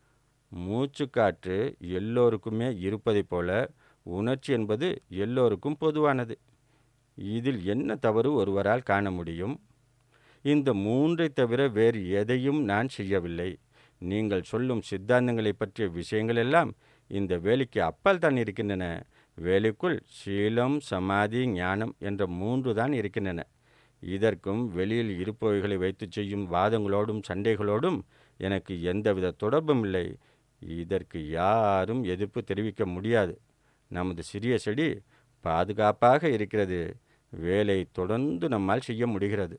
மூச்சு காற்று எல்லோருக்குமே இருப்பதைப் போல உணர்ச்சி என்பது எல்லோருக்கும் பொதுவானது. இதில் என்ன தவறு ஒருவரால் காண முடியும்? இந்த மூன்றை தவிர வேறு எதையும் நான் செய்யவில்லை. நீங்கள் சொல்லும் சித்தாந்தங்களை பற்றிய விஷயங்கள் எல்லாம் இந்த வேலைக்கு அப்பால் தான் இருக்கின்றன. வேலைக்குள் சீலம், சமாதி, ஞானம் என்ற மூன்று தான் இருக்கின்றன. இதற்கும் வெளியில் இருப்பவைகளை வைத்து செய்யும் வாதங்களோடும் சண்டைகளோடும் எனக்கு எந்தவித தொடர்பும் இல்லை. இதற்கு யாரும் எதிர்ப்பு தெரிவிக்க முடியாது. நமது சிறிய செடி பாதுகாப்பாக இருக்கிறது. வேலை தொடர்ந்து நம்மால் செய்ய முடிகிறது.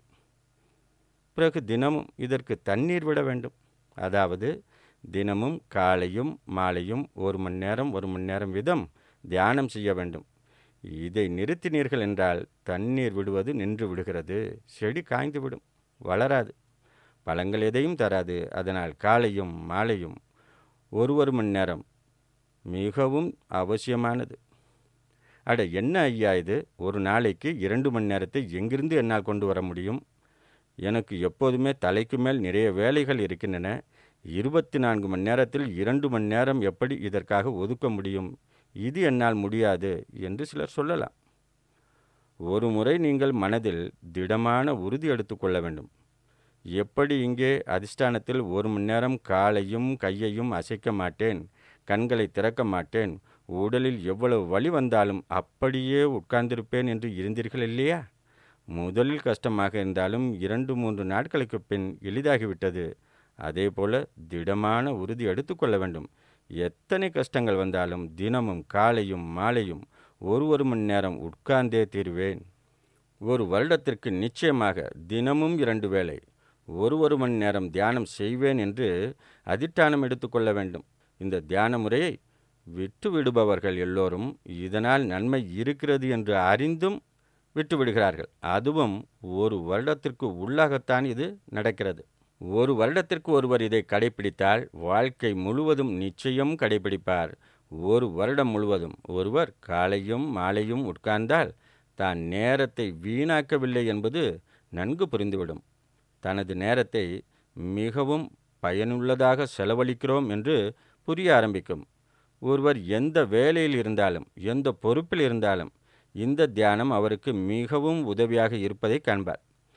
பிறகு தினமும் இதற்கு தண்ணீர் விட வேண்டும். அதாவது தினமும் காலையும் மாலையும் ஒரு மணி நேரம் ஒரு மணி நேரம் வீதம் தியானம் செய்ய வேண்டும். இதை நிறுத்தினீர்கள் என்றால் தண்ணீர் விடுவது நின்று விடுகிறது. செடி காய்ந்துவிடும், வளராது, பழங்கள் எதையும் தராது. அதனால் காலையும் மாலையும் ஒரு ஒரு மணி நேரம் மிகவும் அவசியமானது. அட, என்ன ஐயா இது? ஒரு நாளைக்கு இரண்டு மணி நேரத்தை எங்கிருந்து என்னால் கொண்டு வர முடியும்? எனக்கு எப்போதுமே தலைக்கு மேல் நிறைய வேலைகள் இருக்கின்றன. இருபத்தி நான்கு மணி நேரத்தில் இரண்டு மணி நேரம் எப்படி இதற்காக ஒதுக்க முடியும்? இது என்னால் முடியாது என்று சிலர் சொல்லலாம். ஒரு முறை நீங்கள் மனதில் திடமான உறுதி எடுத்துக்கொள்ள வேண்டும். எப்படி இங்கே அதிஷ்டானத்தில் ஒரு மணி நேரம் காலையும் கையையும் அசைக்க மாட்டேன், கண்களை திறக்க மாட்டேன், உடலில் எவ்வளவு வலி வந்தாலும் அப்படியே உட்கார்ந்திருப்பேன் என்று இருந்தீர்கள் இல்லையா? முதலில் கஷ்டமாக இருந்தாலும் இரண்டு மூன்று நாட்களுக்கு பின் எளிதாகிவிட்டது. அதே போல திடமான உறுதி எடுத்துக்கொள்ள வேண்டும். எத்தனை கஷ்டங்கள் வந்தாலும் தினமும் காலையும் மாலையும் ஒரு ஒரு மணி நேரம் உட்கார்ந்தே தீர்வேன். ஒரு வருடத்திற்கு நிச்சயமாக தினமும் இரண்டு வேளை ஒரு ஒரு மணி நேரம் தியானம் செய்வேன் என்று அதிஷ்டானம் எடுத்துக்கொள்ள வேண்டும். இந்த தியான முறையை விட்டு விடுபவர்கள் எல்லோரும் இதனால் நன்மை இருக்கிறது என்று அறிந்தும் விட்டு விடுகிறார்கள். அதுவும் ஒரு வருடத்திற்கு உள்ளாகத்தான் இது நடக்கிறது. ஒரு வருடத்திற்கு ஒருவர் இதை கடைபிடித்தால் வாழ்க்கை முழுவதும் நிச்சயம் கடைபிடிப்பார். ஒரு வருடம் முழுவதும் ஒருவர் காலையும் மாலையும் உட்கார்ந்தால் தான் நேரத்தை வீணாக்கவில்லை என்பது நன்கு புரிந்துவிடும். தனது நேரத்தை மிகவும் பயனுள்ளதாக செலவழிக்கிறோம் என்று புரிய ஆரம்பிக்கும். ஒருவர் எந்த வேலையில் இருந்தாலும் எந்த பொறுப்பில் இருந்தாலும் இந்த தியானம் அவருக்கு மிகவும் உதவியாக இருப்பதை காண்பார்.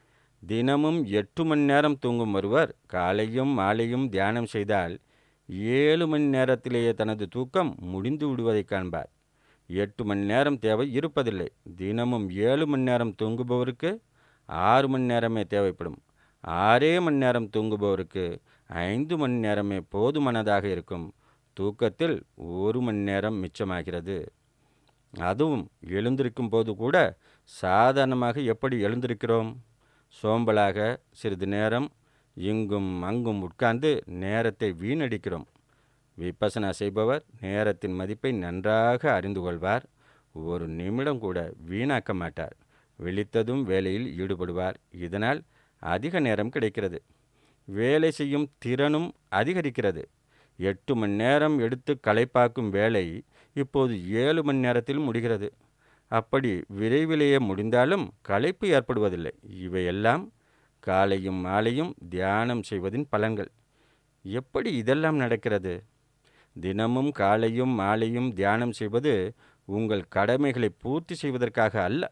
தினமும் எட்டு மணி நேரம் தூங்கும் ஒருவர் காலையும் மாலையும் தியானம் செய்தால் ஏழு மணி நேரத்திலேயே தனது தூக்கம் முடிந்து விடுவதை காண்பார். எட்டு மணி நேரம் தேவை இருப்பதில்லை. தினமும் ஏழு மணி நேரம் தூங்குபவருக்கு ஆறு மணி நேரமே தேவைப்படும். ஆறே மணி நேரம் தூங்குபவருக்கு ஐந்து மணி நேரமே போதுமானதாக இருக்கும். தூக்கத்தில் ஒரு மணி நேரம் மிச்சமாகிறது. அதுவும் எழுந்திருக்கும் போது கூட சாதாரணமாக எப்படி எழுந்திருக்கிறோம்? சோம்பலாக சிறிது நேரம் இங்கும் அங்கும் உட்கார்ந்து நேரத்தை வீணடிக்கிறோம். விபசனா செய்பவர் நேரத்தின் மதிப்பை நன்றாக அறிந்து கொள்வார். ஒரு நிமிடம் கூட வீணாக்க மாட்டார். விழித்ததும் வேலையில் ஈடுபடுவார். இதனால் அதிக நேரம் கிடைக்கிறது. வேலை செய்யும் திறனும் அதிகரிக்கிறது. எட்டு மணி நேரம் எடுத்து களைப்பாக்கும் வேலை இப்போது ஏழு மணி நேரத்தில் முடிகிறது. அப்படி விரைவிலேயே முடிந்தாலும் களைப்பு ஏற்படுவதில்லை. இவையெல்லாம் காலையும் மாலையும் தியானம் செய்வதின் பலன்கள். எப்படி இதெல்லாம் நடக்கிறது? தினமும் காலையும் மாலையும் தியானம் செய்வது உங்கள் கடமைகளை பூர்த்தி செய்வதற்காக அல்ல.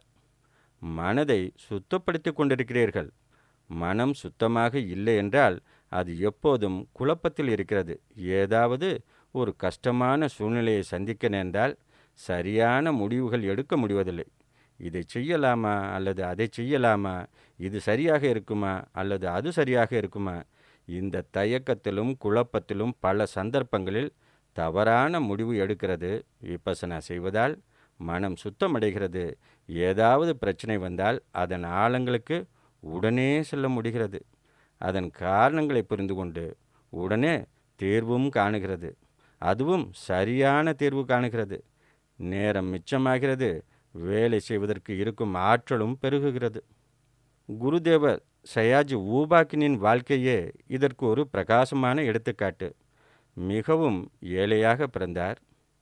மனதை சுத்தப்படுத்தி கொண்டிருக்கிறீர்கள். மனம் சுத்தமாக இல்லை என்றால் அது எப்போதும் குழப்பத்தில் இருக்கிறது. ஏதாவது ஒரு கஷ்டமான சூழ்நிலையை சந்திக்க நேர்ந்தால் சரியான முடிவுகள் எடுக்க முடிவதில்லை. இதை செய்யலாமா அல்லது அதை செய்யலாமா? இது சரியாக இருக்குமா அல்லது அது சரியாக இருக்குமா? இந்த தயக்கத்திலும் குழப்பத்திலும் பல சந்தர்ப்பங்களில் தவறான முடிவு எடுக்கிறது. விபசனா செய்வதால் மனம் சுத்தமடைகிறது. ஏதாவது பிரச்சனை வந்தால் அதன் ஆழங்களுக்கு உடனே செல்ல முடிகிறது. அதன் காரணங்களை புரிந்து கொண்டு உடனே தீர்வும் காணுகிறது. அதுவும் சரியான தீர்வு காணுகிறது. நேரம் மிச்சமாகிறது. வேலை செய்வதற்கு இருக்கும் ஆற்றலும் பெருகுகிறது. குருதேவர் சயாஜி ஊபாக்கினின் வாழ்க்கையே இதற்கு ஒரு பிரகாசமான எடுத்துக்காட்டு. மிகவும் ஏழையாக பிறந்தார்.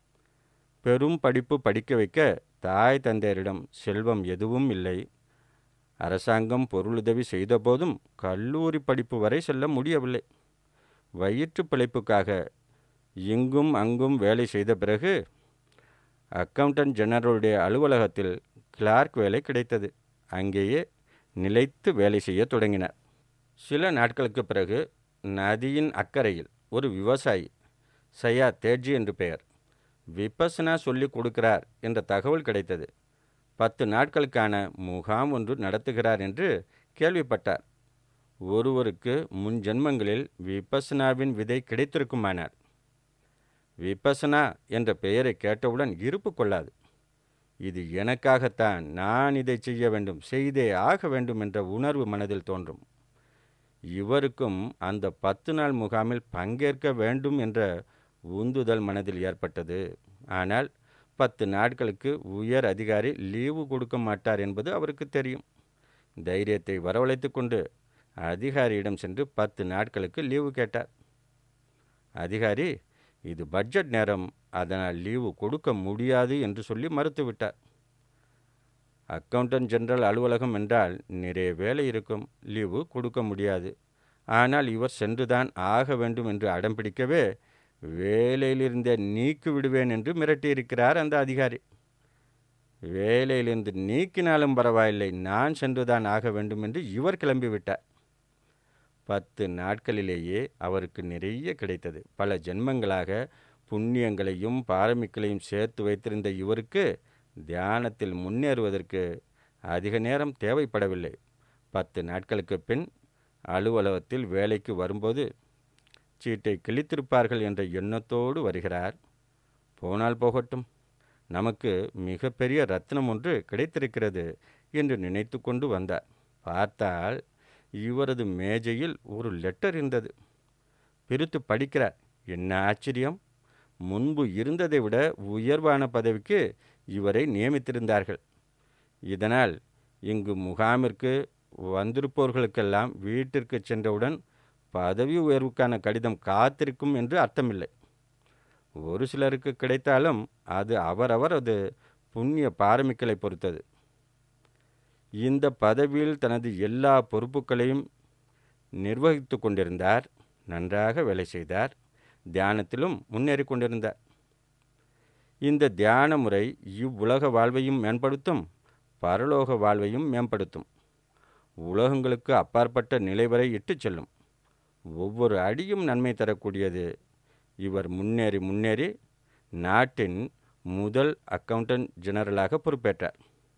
பெரும் படிப்பு படிக்க வைக்க தாய் தந்தையரிடம் செல்வம் எதுவும் இல்லை. அரசாங்கம் பொருளுதவி செய்தபோதும் கல்லூரி படிப்பு வரை செல்ல முடியவில்லை. வயிற்று பிழைப்புக்காக இங்கும் அங்கும் வேலை செய்த பிறகு அக்கவுண்டன்ட் ஜெனரலுடைய அலுவலகத்தில் கிளார்க் வேலை கிடைத்தது. அங்கேயே நிலைத்து வேலை செய்ய தொடங்கினார். சில நாட்களுக்கு பிறகு நதியின் அக்கறையில் ஒரு விவசாயி, சயா தேஜி என்று பெயர், விபசனா சொல்லிக் கொடுக்கிறார் என்ற தகவல் கிடைத்தது. பத்து நாட்களுக்கான முகாம் ஒன்று நடத்துகிறார் என்று கேள்விப்பட்டார். ஒருவருக்கு முன் ஜென்மங்களில் விபசனாவின் விதை கிடைத்திருக்குமானார். விபசனா என்ற பெயரை கேட்டவுடன் இருப்பு கொள்ளாது. இது எனக்காகத்தான், நான் இதை செய்ய வேண்டும், செய்தே ஆக வேண்டும் என்ற உணர்வு மனதில் தோன்றும். இவருக்கும் அந்த பத்து நாள் முகாமில் பங்கேற்க வேண்டும் என்ற உந்துதல் மனதில் ஏற்பட்டது. ஆனால் பத்து நாட்களுக்கு உயர் அதிகாரி லீவு கொடுக்க மாட்டார் என்பது அவருக்கு தெரியும். தைரியத்தை வரவழைத்து கொண்டு அதிகாரியிடம் சென்று பத்து நாட்களுக்கு லீவு கேட்டார். அதிகாரி, இது பட்ஜெட் நேரம், அதனால் லீவு கொடுக்க முடியாது என்று சொல்லி மறுத்துவிட்டார். அக்கவுண்டன்ட் ஜெனரல் அலுவலகம் என்றால் நிறைய வேலை இருக்கும், லீவு கொடுக்க முடியாது. ஆனால் இவர் சென்றுதான் ஆக வேண்டும் என்று அடம் பிடிக்கவே வேலையிலிருந்தே நீக்கி விடுவேன் என்று மிரட்டியிருக்கிறார் அந்த அதிகாரி. வேலையிலிருந்து நீக்கினாலும் பரவாயில்லை, நான் சென்றுதான் ஆக வேண்டும் என்று இவர் கிளம்பிவிட்டார். பத்து நாட்களிலேயே அவருக்கு நிறைய கிடைத்தது. பல ஜென்மங்களாக புண்ணியங்களையும் பாரமிக்களையும் சேர்த்து வைத்திருந்த இவருக்கு தியானத்தில் முன்னேறுவதற்கு அதிக நேரம் தேவைப்படவில்லை. பத்து நாட்களுக்கு பின் அலுவலகத்தில் வேலைக்கு வரும்போது சீட்டை கிழித்திருப்பார்கள் என்ற எண்ணத்தோடு வருகிறார். போனால் போகட்டும், நமக்கு மிகப்பெரிய ரத்னம் ஒன்று கிடைத்திருக்கிறது என்று நினைத்து கொண்டு வந்தார். பார்த்தால் இவரது மேஜையில் ஒரு லெட்டர் இருந்தது. பிரித்து படிக்கிறார். என்ன ஆச்சரியம்! முன்பு இருந்ததை விட உயர்வான பதவிக்கு இவரை நியமித்திருந்தார்கள். இதனால் இங்கு முகாமிற்கு வந்திருப்பவர்களுக்கெல்லாம் வீட்டிற்கு சென்றவுடன் பதவி உயர்வுக்கான கடிதம் காத்திருக்கும் என்று அர்த்தமில்லை. ஒரு சிலருக்கு கிடைத்தாலும் அது அவரவரது புண்ணிய பாரமிக்களை பொறுத்தது. இந்த பதவியில் தனது எல்லா பொறுப்புகளையும் நிர்வகித்து கொண்டிருந்தார். நன்றாக வேலை செய்தார். தியானத்திலும் முன்னேறி கொண்டிருந்தார். இந்த தியான முறை இவ்வுலக வாழ்வையும் மேம்படுத்தும், பரலோக வாழ்வையும் மேம்படுத்தும். உலகங்களுக்கு அப்பாற்பட்ட நிலை வரை இட்டுச் செல்லும். ஒவ்வொரு அடியும் நன்மை தரக்கூடியது. இவர் முன்னேறி முன்னேறி நாட்டின் முதல் அக்கவுண்டன்ட் ஜெனரலாக பொறுப்பேற்றார்.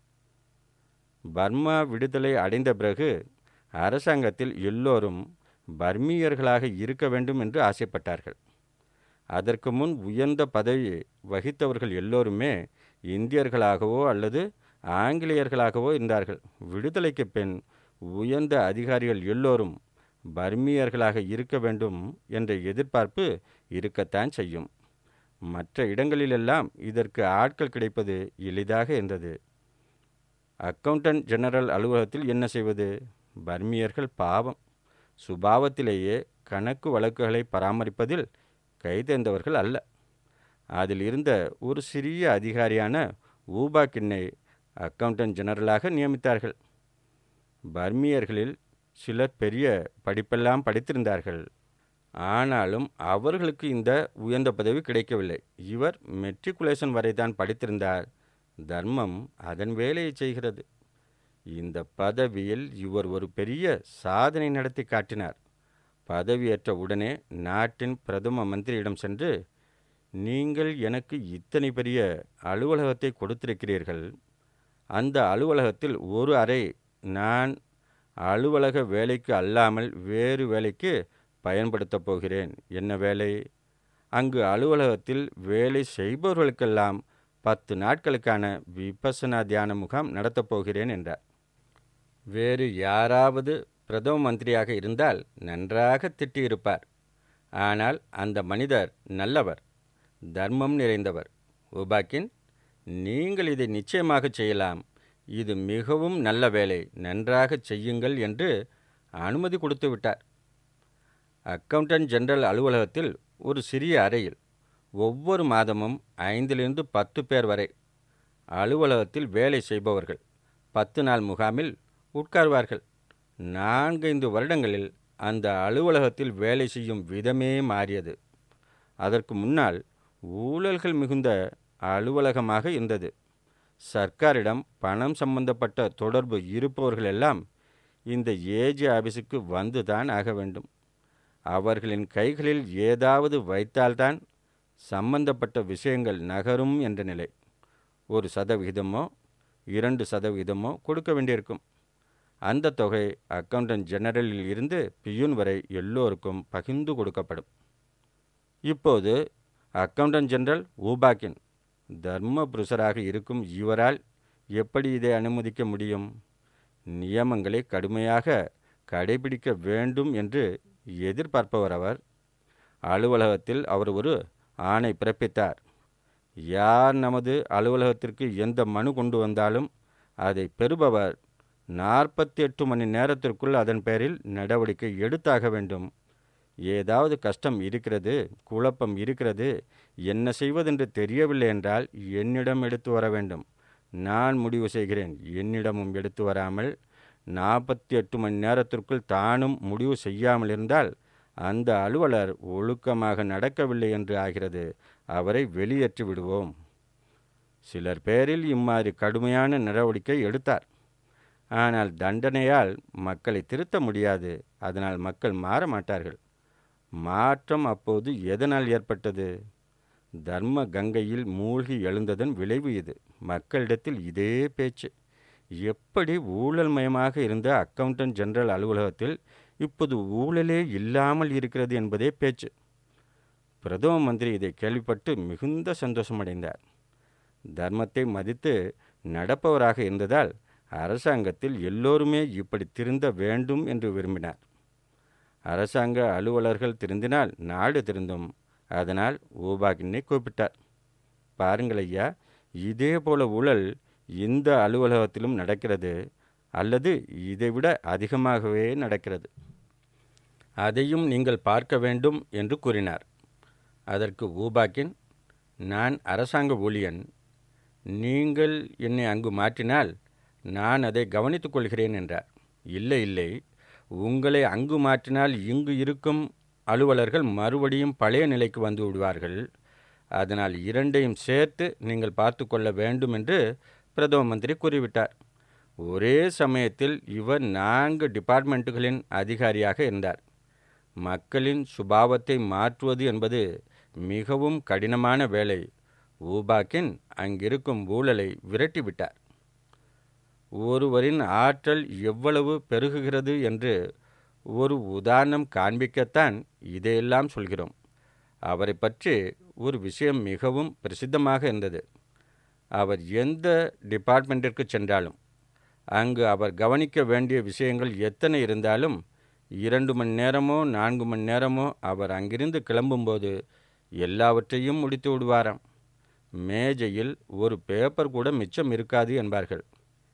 பர்மா விடுதலை அடைந்த பிறகு அரசாங்கத்தில் எல்லோரும் பர்மியர்களாக இருக்க வேண்டும் என்று ஆசைப்பட்டார்கள். அதற்கு முன் உயர்ந்த பதவி வகித்தவர்கள் எல்லோருமே இந்தியர்களாகவோ அல்லது ஆங்கிலேயர்களாகவோ இருந்தார்கள். விடுதலைக்கு பின் உயர்ந்த அதிகாரிகள் எல்லோரும் பர்மியர்களாக இருக்க வேண்டும் என்ற எதிர்பார்ப்பு இருக்கத்தான் செய்யும். மற்ற இடங்களிலெல்லாம் இதற்கு ஆட்கள் கிடைப்பது எளிதாக இருந்தது. அக்கவுண்டன்ட் ஜெனரல் அலுவலகத்தில் என்ன செய்வது? பர்மியர்கள் பாவம், சுபாவத்திலேயே கணக்கு வழக்குகளை பராமரிப்பதில் கைதேர்ந்தவர்கள் அல்ல. அதில் இருந்த ஒரு சிறிய அதிகாரியான ஊபாக்கின்னை அக்கவுண்டன்ட் ஜெனரலாக நியமித்தார்கள். பர்மியர்களில் சிலர் பெரிய படிப்பெல்லாம் படித்திருந்தார்கள். ஆனாலும் அவர்களுக்கு இந்த உயர்ந்த பதவி கிடைக்கவில்லை. இவர் மெட்ரிகுலேஷன் வரை தான் படித்திருந்தார். தர்மம் அதன் வேலையை செய்கிறது. இந்த பதவியில் இவர் ஒரு பெரிய சாதனை நடத்தி காட்டினார். பதவியேற்ற உடனே நாட்டின் பிரதம மந்திரியிடம் சென்று, நீங்கள் எனக்கு இத்தனை பெரிய அலுவலகத்தை கொடுத்திருக்கிறீர்கள். அந்த அலுவலகத்தில் ஒரு அறை நான் அலுவலக வேலைக்கு அல்லாமல் வேறு வேலைக்கு பயன்படுத்தப் போகிறேன். என்ன வேலை? அங்கு அலுவலகத்தில் வேலை செய்பவர்களுக்கெல்லாம் பத்து நாட்களுக்கான விபசனா தியான முகாம் நடத்தப் போகிறேன் என்றார். வேறு யாராவது பிரதம மந்திரியாக இருந்தால் நன்றாக திட்டியிருப்பார். ஆனால் அந்த மனிதர் நல்லவர், தர்மம் நிறைந்தவர். ஊபாக்கின், நீங்கள் இதை நிச்சயமாக செய்யலாம். இது மிகவும் நல்ல வேலை, நன்றாக செய்யுங்கள் என்று அனுமதி கொடுத்து விட்டார். அக்கவுண்டன்ட் ஜெனரல் அலுவலகத்தில் ஒரு சிறிய அறையில் ஒவ்வொரு மாதமும் ஐந்திலிருந்து பத்து பேர் வரை அலுவலகத்தில் வேலை செய்பவர்கள் பத்து நாள் முகாமில் உட்கார்வார்கள். நான்கைந்து வருடங்களில் அந்த அலுவலகத்தில் வேலை செய்யும் விதமே மாறியது. அதற்கு முன்னால் ஊழல்கள் மிகுந்த அலுவலகமாக இருந்தது. சர்க்காரிடம் பணம் சம்பந்தப்பட்ட தொடர்பு இருப்பவர்கள் எல்லாம் இந்த ஏஜி ஆபீஸுக்கு வந்துதான் ஆக வேண்டும். அவர்களின் கைகளில் ஏதாவது வைத்தால்தான் சம்பந்தப்பட்ட விஷயங்கள் நகரும் என்ற நிலை. ஒரு சதவிகிதமோ இரண்டு சதவிகிதமோ கொடுக்க வேண்டியிருக்கும். அந்த தொகை அக்கவுண்டன்ட் ஜெனரலில் இருந்து பியூன் வரை எல்லோருக்கும் பகிர்ந்து கொடுக்கப்படும். இப்போது அக்கவுண்டன்ட் ஜெனரல் ஊபாக்கின் தர்ம புருஷராக இருக்கும் இவரால் எப்படி இதை அனுமதிக்க முடியும்? நியமங்களை கடுமையாக கடைபிடிக்க வேண்டும் என்று எதிர்பார்ப்பவர் அவர். அலுவலகத்தில் அவர் ஒரு ஆணை பிறப்பித்தார். யார் நமது அலுவலகத்திற்கு எந்த மனு கொண்டு வந்தாலும் அதை பெறுபவர் நாற்பத்தி எட்டு மணி நேரத்திற்குள் அதன் பேரில் நடவடிக்கை எடுத்தாக வேண்டும். ஏதாவது கஷ்டம் இருக்கிறது, குழப்பம் இருக்கிறது, என்ன செய்வதென்று தெரியவில்லை என்றால் என்னிடம் எடுத்து வர வேண்டும். நான் முடிவு செய்கிறேன். என்னிடமும் எடுத்து வராமல் நாற்பத்தி எட்டு மணி நேரத்திற்குள் தானும் முடிவு செய்யாமல் இருந்தால் அந்த அலுவலர் ஒழுக்கமாக நடக்கவில்லை என்று ஆகிறது. அவரை வெளியேற்றி விடுவோம். சிலர் பேரில் இம்மாதிரி கடுமையான நடவடிக்கை எடுத்தார். ஆனால் தண்டனையால் மக்களை திருத்த முடியாது. அதனால் மக்கள் மாற மாட்டார்கள். மாற்றம் அப்போது எதனால் ஏற்பட்டது? தர்ம கங்கையில் மூழ்கி எழுந்ததன் விளைவு இது. மக்களிடத்தில் இதே பேச்சு. எப்படி ஊழல் மயமாக இருந்த அக்கவுண்டன்ட் ஜெனரல் அலுவலகத்தில் இப்போது ஊழலே இல்லாமல் இருக்கிறது என்பதே பேச்சு. பிரதம மந்திரி இதை கேள்விப்பட்டு மிகுந்த சந்தோஷமடைந்தார். தர்மத்தை மதித்து நடப்பவராக இருந்ததால் அரசாங்கத்தில் எல்லோருமே இப்படி திருந்த வேண்டும் என்று விரும்பினார். அரசாங்க அலுவலர்கள் திருந்தினால் நாடு திருந்தும். அதனால் ஊபாக்கினை கூப்பிட்டார். பாருங்கள் ஐயா, இதே போல ஊழல் இந்த அலுவலகத்திலும் நடக்கிறது, அல்லது இதைவிட அதிகமாகவே நடக்கிறது. அதையும் நீங்கள் பார்க்க வேண்டும் என்று கூறினார். அதற்கு ஊபாக்கின், நான் அரசாங்க ஊழியன். நீங்கள் என்னை அங்கு மாற்றினால் நான் அதை கவனித்துக் கொள்கிறேன் என்றார். இல்லை இல்லை, உங்களை அங்கு மாற்றினால் இங்கு இருக்கும் அலுவலர்கள் மறுபடியும் பழைய நிலைக்கு வந்து விடுவார்கள். அதனால் இரண்டையும் சேர்த்து நீங்கள் பார்த்து கொள்ள வேண்டும் என்று பிரதம மந்திரி கூறிவிட்டார். ஒரே சமயத்தில் இவர் நான்கு டிபார்ட்மெண்ட்டுகளின் அதிகாரியாக இருந்தார். மக்களின் சுபாவத்தை மாற்றுவது என்பது மிகவும் கடினமான வேலை. ஊபாக்கின் அங்கிருக்கும் ஊழலை விரட்டிவிட்டார். ஒருவரின் ஆற்றல் எவ்வளவு பெருகுகிறது என்று ஒரு உதாரணம் காண்பிக்கத்தான் இதையெல்லாம் சொல்கிறோம். அவரை பற்றி ஒரு விஷயம் மிகவும் பிரசித்தமாக இருந்தது. அவர் எந்த டிபார்ட்மெண்ட்டிற்கு சென்றாலும் அங்கு அவர் கவனிக்க வேண்டிய விஷயங்கள் எத்தனை இருந்தாலும் இரண்டு மணி நேரமோ நான்கு மணி நேரமோ அவர் அங்கிருந்து கிளம்பும்போது எல்லாவற்றையும் முடித்து விடுவாராம். மேஜையில் ஒரு பேப்பர் கூட மிச்சம் இருக்காது என்பார்கள்.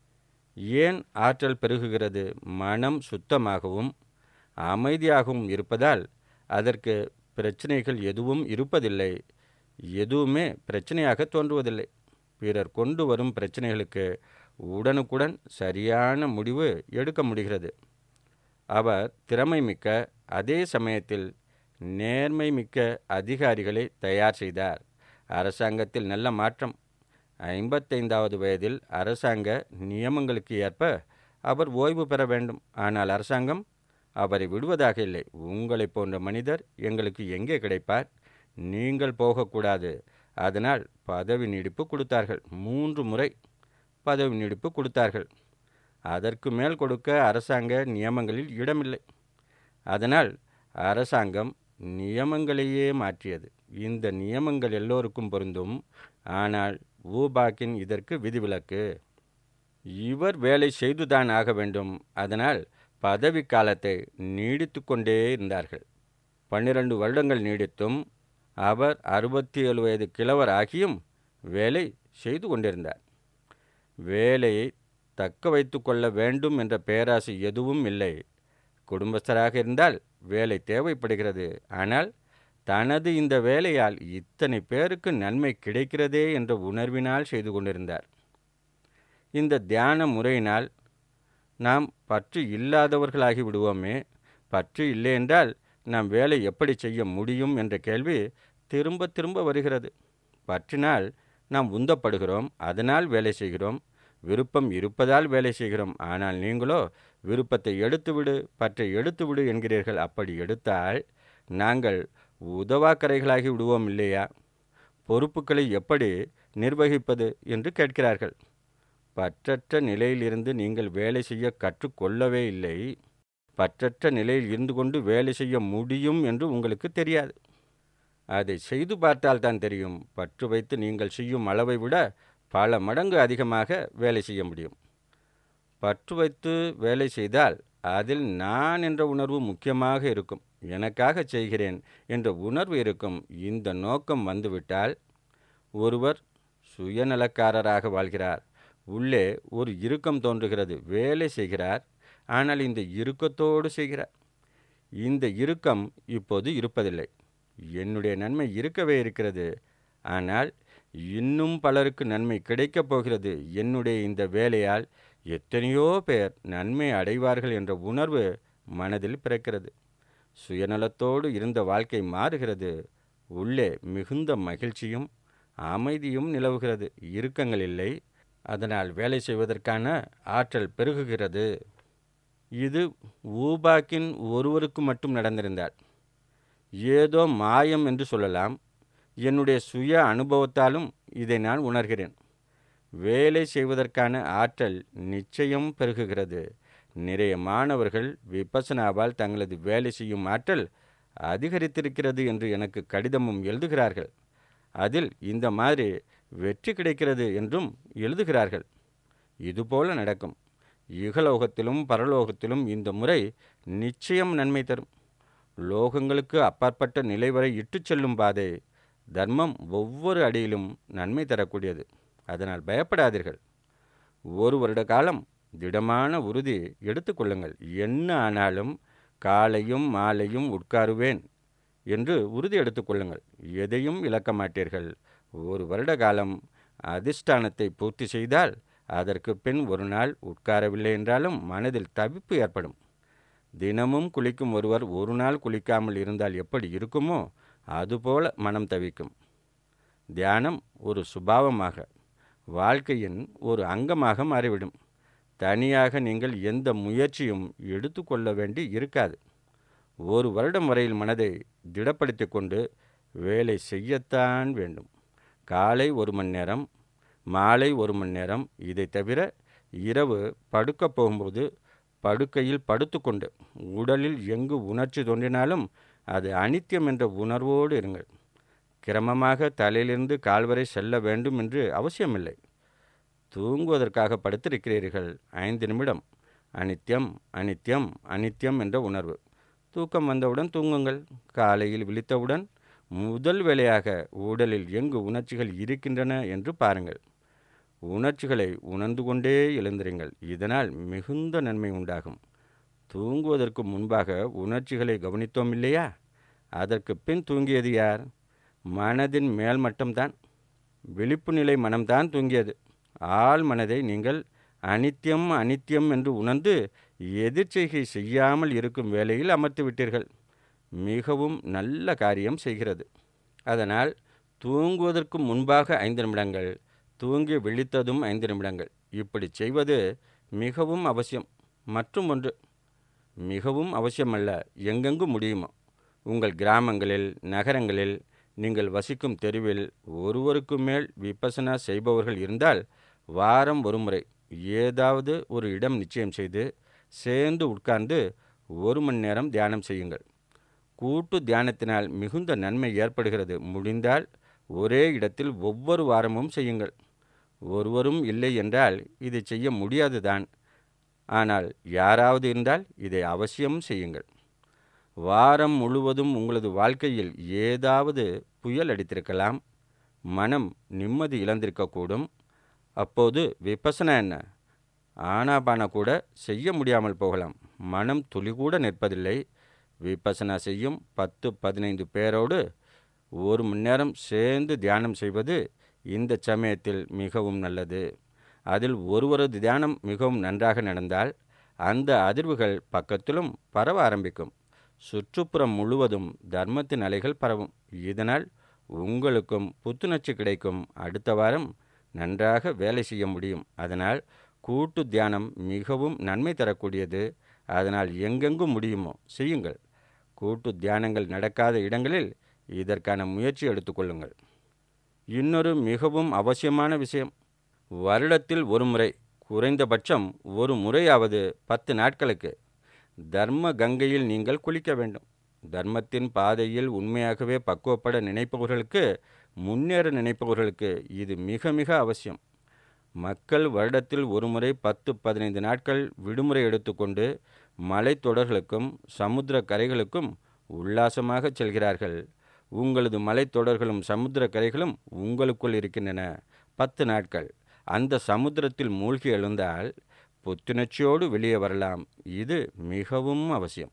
ஏன் ஆற்றல் பெருகுகிறது? மனம் சுத்தமாகவும் அமைதியாகவும் இருப்பதால் அதற்கு பிரச்சனைகள் எதுவும் இருப்பதில்லை. எதுவுமே பிரச்சனையாக தோன்றுவதில்லை. பிறர் கொண்டு வரும் பிரச்சனைகளுக்கு உடனுக்குடன் சரியான முடிவு எடுக்க முடிகிறது. அவர் திறமை மிக்க, அதே சமயத்தில் நேர்மை மிக்க அதிகாரிகளை தயார் செய்தார். அரசாங்கத்தில் நல்ல மாற்றம். ஐம்பத்தைந்தாவது வயதில் அரசாங்க நியமங்களுக்கு ஏற்ப அவர் ஓய்வு பெற வேண்டும். ஆனால் அரசாங்கம் அவரை விடுவதாக இல்லை. உங்களை போன்ற மனிதர் எங்களுக்கு எங்கே கிடைப்பார்? நீங்கள் போகக்கூடாது. அதனால் பதவி நீடிப்பு கொடுத்தார்கள். மூன்று முறை பதவி நீடிப்பு கொடுத்தார்கள். அதற்கு மேல் கொடுக்க அரசாங்க நியமங்களில் இடமில்லை. அதனால் அரசாங்கம் நியமங்களையே மாற்றியது. இந்த நியமங்கள் எல்லோருக்கும் பொருந்தும். ஆனால் ஊபாக்கின் இதற்கு விதிவிலக்கு. இவர் வேலை செய்துதான் ஆக வேண்டும். அதனால் பதவி காலத்தை நீடித்து கொண்டே இருந்தார்கள். பன்னிரண்டு வருடங்கள் நீடித்தும் அவர் அறுபத்தி ஏழு வயது கிழவர் ஆகியும் வேலை செய்து கொண்டிருந்தார். வேலையை தக்க வைத்து கொள்ள வேண்டும் என்ற பேராசை எதுவும் இல்லை. குடும்பஸ்தராக இருந்தால் வேலை தேவைப்படுகிறது. ஆனால் தனது இந்த வேலையால் இத்தனை பேருக்கு நன்மை கிடைக்கிறதே என்ற உணர்வினால் செய்து கொண்டிருந்தார். இந்த தியான முறையினால் நாம் பற்று இல்லாதவர்களாகி விடுவோமே. பற்று இல்லை என்றால் நாம் வேலை எப்படி செய்ய முடியும் என்ற கேள்வி திரும்ப திரும்ப வருகிறது. பற்றினால் நாம் உந்தப்படுகிறோம், அதனால் வேலை செய்கிறோம். விருப்பம் இருப்பதால் வேலை செய்கிறோம். ஆனால் நீங்களோ விருப்பத்தை எடுத்துவிடு, பற்றை எடுத்துவிடு என்கிறீர்கள். அப்படி எடுத்தால் நாங்கள் உதவாக்கரைகளாகி விடுவோம் இல்லையா? பொறுப்புகளை எப்படி நிர்வகிப்பது என்று கேட்கிறார்கள். பற்றற்ற நிலையிலிருந்து நீங்கள் வேலை செய்ய கற்றுக்கொள்ளவே இல்லை. பற்றற்ற நிலையில் இருந்து கொண்டு வேலை செய்ய முடியும் என்று உங்களுக்கு தெரியாது. அதை செய்து பார்த்தால் தான் தெரியும். பற்று வைத்து நீங்கள் செய்யும் அளவை விட பல மடங்கு அதிகமாக வேலை செய்ய முடியும். பற்று வைத்து வேலை செய்தால் அதில் நான் என்ற உணர்வு முக்கியமாக இருக்கும். எனக்காக செய்கிறேன் என்ற உணர்வு இருக்கும். இந்த நோக்கம் வந்துவிட்டால் ஒருவர் சுயநலக்காரராக வாழ்கிறார். உள்ளே ஒரு இறுக்கம் தோன்றுகிறது. வேலை செய்கிறார், ஆனால் இந்த இறுக்கத்தோடு செய்கிறார். இந்த இறுக்கம் இப்போது இருப்பதில்லை. என்னுடைய நன்மை இருக்கவே இருக்கிறது, ஆனால் இன்னும் பலருக்கு நன்மை கிடைக்கப் போகிறது. என்னுடைய இந்த வேலையால் எத்தனையோ பேர் நன்மை அடைவார்கள் என்ற உணர்வு மனதில் பிறக்கிறது. சுயநலத்தோடு இருந்த வாழ்க்கை மாறுகிறது. உள்ளே மிகுந்த மகிழ்ச்சியும் அமைதியும் நிலவுகிறது. இறுக்கங்கள் இல்லை. அதனால் வேலை செய்வதற்கான ஆற்றல் பெருகுகிறது. இது ஊபாக்கின் ஒருவருக்கு மட்டும் நடந்திருந்தார். ஏதோ மாயம் என்று சொல்லலாம். என்னுடைய சுய அனுபவத்தாலும் இதை நான் உணர்கிறேன். வேலை செய்வதற்கான ஆற்றல் நிச்சயம் பெருகுகிறது. நிறைய மாணவர்கள் விபசனாவால் தங்களது வேலை செய்யும் ஆற்றல் அதிகரித்திருக்கிறது என்று எனக்கு கடிதமும் எழுதுகிறார்கள். அதில் இந்த மாதிரி வெற்றி கிடைக்கிறது என்றும் எழுதுகிறார்கள். இதுபோல நடக்கும். இகலோகத்திலும் பரலோகத்திலும் இந்த முறை நிச்சயம் நன்மை தரும். லோகங்களுக்கு அப்பாற்பட்ட நிலை வரை இட்டு செல்லும் பாதை. தர்மம் ஒவ்வொரு அடியிலும் நன்மை தரக்கூடியது. அதனால் பயப்படாதீர்கள். ஒரு வருட காலம் திடமான உறுதி எடுத்துக்கொள்ளுங்கள். என்ன ஆனாலும் காலையும் மாலையும் உட்காருவேன் என்று உறுதி எடுத்துக்கொள்ளுங்கள். எதையும் இழக்க மாட்டீர்கள். ஒரு வருட காலம் அதிஷ்டானத்தை பூர்த்தி செய்தால் அதற்கு பின் ஒரு நாள் உட்காரவில்லை என்றாலும் மனதில் தவிப்பு ஏற்படும். தினமும் குளிக்கும் ஒருவர் ஒரு நாள் குளிக்காமல் இருந்தால் எப்படி இருக்குமோ அதுபோல மனம் தவிக்கும். தியானம் ஒரு சுபாவமாக, வாழ்க்கையின் ஒரு அங்கமாக மாறிவிடும். தனியாக நீங்கள் எந்த முயற்சியும் எடுத்துக்கொள்ள வேண்டி இருக்காது. ஒரு வருடம் வரையில் மனதை திடப்படுத்தி கொண்டு வேலை செய்யத்தான் வேண்டும். காலை ஒரு மணி நேரம், மாலை ஒரு மணி நேரம். இதை தவிர இரவு படுக்க போகும்போது படுக்கையில் படுத்துக்கொண்டு உடலில் எங்கு உணர்ச்சி தோன்றினாலும் அது அனித்தியம் என்ற உணர்வோடு இருங்கள். கிரமமாக தலையிலிருந்து கால்வரை செல்ல வேண்டும் என்று அவசியமில்லை. தூங்குவதற்காக படுத்திருக்கிறீர்கள், ஐந்து நிமிடம் அனித்தியம் அனித்தியம் அனித்தியம் என்ற உணர்வு. தூக்கம் வந்தவுடன் தூங்குங்கள். காலையில் விழித்தவுடன் முதல் வேளையாக உடலில் எங்கு உணர்ச்சிகள் இருக்கின்றன என்று பாருங்கள். உணர்ச்சிகளை உணர்ந்து கொண்டே எழுந்திருங்கள். இதனால் மிகுந்த நன்மை உண்டாகும். தூங்குவதற்கு முன்பாக உணர்ச்சிகளை கவனித்தோம் இல்லையா? அதற்கு பின் தூங்கியது யார்? மனதின் மேல்மட்டம்தான். விழிப்பு நிலை மனம்தான் தூங்கியது. ஆள் மனதை நீங்கள் அனித்தியம் அனித்தியம் என்று உணர்ந்து எதிர்ச்செய்கை செய்யாமல் இருக்கும் வேளையில் அமர்த்தி விட்டீர்கள். மிகவும் நல்ல காரியம் செய்கிறது. அதனால் தூங்குவதற்கு முன்பாக ஐந்து நிமிடங்கள், தூங்கி விழித்ததும் ஐந்து நிமிடங்கள், இப்படி செய்வது மிகவும் அவசியம். மற்றும் ஒன்று மிகவும் அவசியமல்ல, எங்கெங்கு முடியுமோ உங்கள் கிராமங்களில், நகரங்களில், நீங்கள் வசிக்கும் தெருவில் ஒருவருக்கு மேல் விபசனா செய்பவர்கள் இருந்தால் வாரம் ஒரு முறை ஏதாவது ஒரு இடம் நிச்சயம் செய்து சேர்ந்து உட்கார்ந்து ஒரு மணி நேரம் தியானம் செய்யுங்கள். கூட்டு தியானத்தினால் மிகுந்த நன்மை ஏற்படுகிறது. முடிந்தால் ஒரே இடத்தில் ஒவ்வொரு வாரமும் செய்யுங்கள். ஒருவரும் இல்லை என்றால் இதை செய்ய முடியாதுதான். ஆனால் யாராவது இருந்தால் இதை அவசியம் செய்யுங்கள். வாரம் முழுவதும் உங்களது வாழ்க்கையில் ஏதாவது புயல் அடித்திருக்கலாம். மனம் நிம்மதி இழந்திருக்கக்கூடும். அப்போது விபசனா என்ன, ஆனாபானா கூட செய்ய முடியாமல் போகலாம். மனம் துளி கூட நிற்பதில்லை. விபசனா செய்யும் பத்து பதினைந்து பேரோடு ஒரு மணி நேரம் சேர்ந்து தியானம் செய்வது இந்த சமயத்தில் மிகவும் நல்லது. அதில் ஒருவரது தியானம் மிகவும் நன்றாக நடந்தால் அந்த அதிர்வுகள் பக்கத்திலும் பரவ ஆரம்பிக்கும். சுற்றுப்புறம் முழுவதும் தர்மத்தின் அலைகள் பரவும். இதனால் உங்களுக்கும் புத்துணர்ச்சி கிடைக்கும். அடுத்த வாரம் நன்றாக வேலை செய்ய முடியும். அதனால் கூட்டு தியானம் மிகவும் நன்மை தரக்கூடியது. அதனால் எங்கெங்கு முடியுமோ செய்யுங்கள். கூட்டு தியானங்கள் நடக்காத இடங்களில் இதற்கான முயற்சி எடுத்துக்கொள்ளுங்கள். இன்னொரு மிகவும் அவசியமான விஷயம், வருடத்தில் ஒரு முறை, குறைந்தபட்சம் ஒரு முறையாவது பத்து நாட்களுக்கு தர்ம கங்கையில் நீங்கள் குளிக்க வேண்டும். தர்மத்தின் பாதையில் உண்மையாகவே பக்குவப்பட நினைப்பவர்களுக்கு, முன்னேற நினைப்பவர்களுக்கு இது மிக மிக அவசியம். மக்கள் வருடத்தில் ஒரு முறை பத்து பதினைந்து நாட்கள் விடுமுறை எடுத்துக்கொண்டு மலைத்தொடர்களுக்கும் சமுத்திர கரைகளுக்கும் உல்லாசமாக செல்கிறார்கள். உங்களது மலைத்தொடர்களும் சமுத்திர கரைகளும் உங்களுக்குள் இருக்கின்றன. பத்து நாட்கள் அந்த சமுத்திரத்தில் மூழ்கி எழுந்தால் புத்துணர்ச்சியோடு வெளியே வரலாம். இது மிகவும் அவசியம்.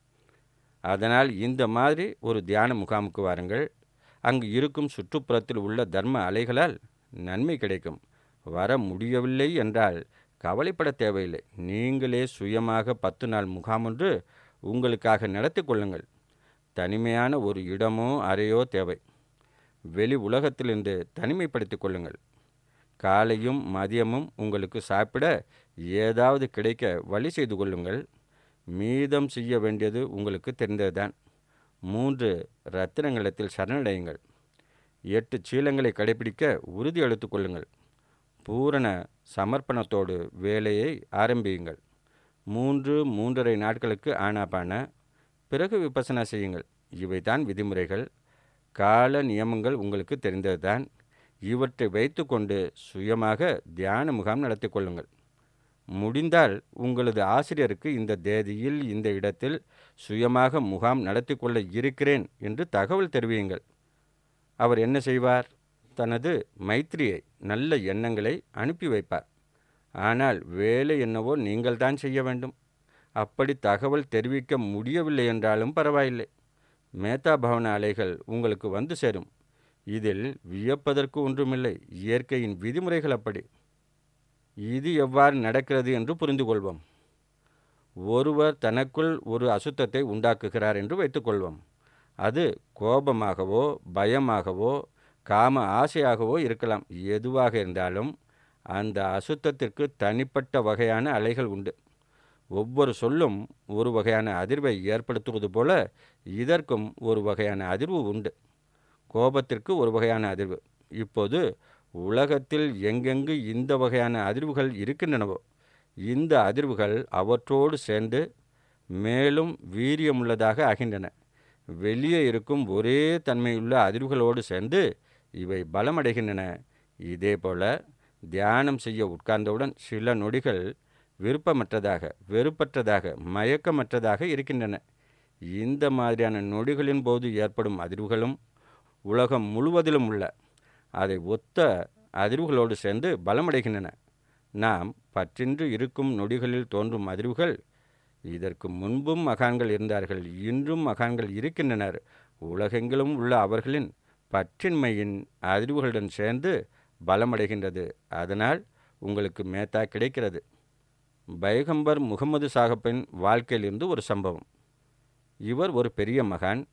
அதனால் இந்த மாதிரி ஒரு தியான முகாமுக்கு வாருங்கள். அங்கு இருக்கும் சுற்றுப்புறத்தில் உள்ள தர்ம அலைகளால் நன்மை கிடைக்கும். வர முடியவில்லை என்றால் கவலைப்பட தேவையில்லை. நீங்களே சுயமாக பத்து நாள் முகாம் ஒன்று உங்களுக்காக நடத்தி கொள்ளுங்கள். தனிமையான ஒரு இடமோ அறையோ தேவை. வெளி உலகத்திலிருந்து தனிமைப்படுத்தி கொள்ளுங்கள். காலையும் மதியமும் உங்களுக்கு சாப்பிட ஏதாவது கிடைக்க வழி செய்து கொள்ளுங்கள். மீதம் செய்ய வேண்டியது உங்களுக்கு தெரிந்ததுதான். மூன்று ரத்தினங்களத்தில் சரணடையுங்கள். எட்டு சீலங்களை கடைபிடிக்க உறுதி எடுத்துக் கொள்ளுங்கள். பூரண சமர்ப்பணத்தோடு வேலையை ஆரம்பியுங்கள். மூன்று மூன்றரை நாட்களுக்கு ஆனாபான, பிறகு விபசனா செய்யுங்கள். இவைதான் விதிமுறைகள். கால நியமங்கள் உங்களுக்கு தெரிந்ததுதான். இவற்றை வைத்து கொண்டு சுயமாக தியான முகாம் நடத்தி கொள்ளுங்கள். முடிந்தால் உங்களது ஆசிரியருக்கு இந்த தேதியில் இந்த இடத்தில் சுயமாக முகாம் நடத்தி கொள்ள இருக்கிறேன் என்று தகவல் தெரிவியுங்கள். அவர் என்ன செய்வார்? தனது மைத்திரியை, நல்ல எண்ணங்களை அனுப்பி வைப்பார். ஆனால் வேலை என்னவோ நீங்கள் தான் செய்ய வேண்டும். அப்படி தகவல் தெரிவிக்க முடியவில்லை என்றாலும் பரவாயில்லை. மேத்தா பவன அலைகள் உங்களுக்கு வந்து சேரும். இதில் வியப்பதற்கு ஒன்றுமில்லை. இயற்கையின் விதிமுறைகள் அப்படி. இது எவ்வாறு நடக்கிறது என்று புரிந்து கொள்வோம். ஒருவர் தனக்குள் ஒரு அசுத்தத்தை உண்டாக்குகிறார் என்று வைத்துக்கொள்வோம். அது கோபமாகவோ பயமாகவோ காம ஆசையாகவோ இருக்கலாம். எதுவாக இருந்தாலும் அந்த அசுத்தத்திற்கு தனிப்பட்ட வகையான அலைகள் உண்டு. ஒவ்வொரு சொல்லும் ஒரு வகையான அதிர்வை ஏற்படுத்துவது போல இதற்கும் ஒரு வகையான அதிர்வு உண்டு. கோபத்திற்கு ஒரு வகையான அதிர்வு. இப்போது உலகத்தில் எங்கெங்கு இந்த வகையான அதிர்வுகள் இருக்கின்றனவோ இந்த அதிர்வுகள் அவற்றோடு சேர்ந்து மேலும் வீரியமுள்ளதாக ஆகின்றன. வெளியே இருக்கும் ஒரே தன்மையுள்ள அதிர்வுகளோடு சேர்ந்து இவை பலமடைகின்றன. இதேபோல தியானம் செய்ய உட்கார்ந்தவுடன் சில நொடிகள் விருப்பமற்றதாக, வெறுப்பற்றதாக, மயக்கமற்றதாக இருக்கின்றன. இந்த மாதிரியான நொடிகளின் போது ஏற்படும் அதிர்வுகளும் உலகம் முழுவதிலும் உள்ள அதை ஒத்த அதிர்வுகளோடு சேர்ந்து பலமடைகின்றன. நாம் பற்றின்றி இருக்கும் நொடிகளில் தோன்றும் அதிர்வுகள், இதற்கு முன்பும் மகான்கள் இருந்தார்கள், இன்றும் மகான்கள் இருக்கின்றனர். உலகெங்கிலும் உள்ள அவர்களின் பற்றின்மையின் அதிர்வுகளுடன் சேர்ந்து பலமடைகின்றது. அதனால் உங்களுக்கு மேத்தா கிடைக்கிறது. பைகம்பர் முகமது சாஹிப்பின் வாழ்க்கையிலிருந்து ஒரு சம்பவம். இவர் ஒரு பெரிய மகான்.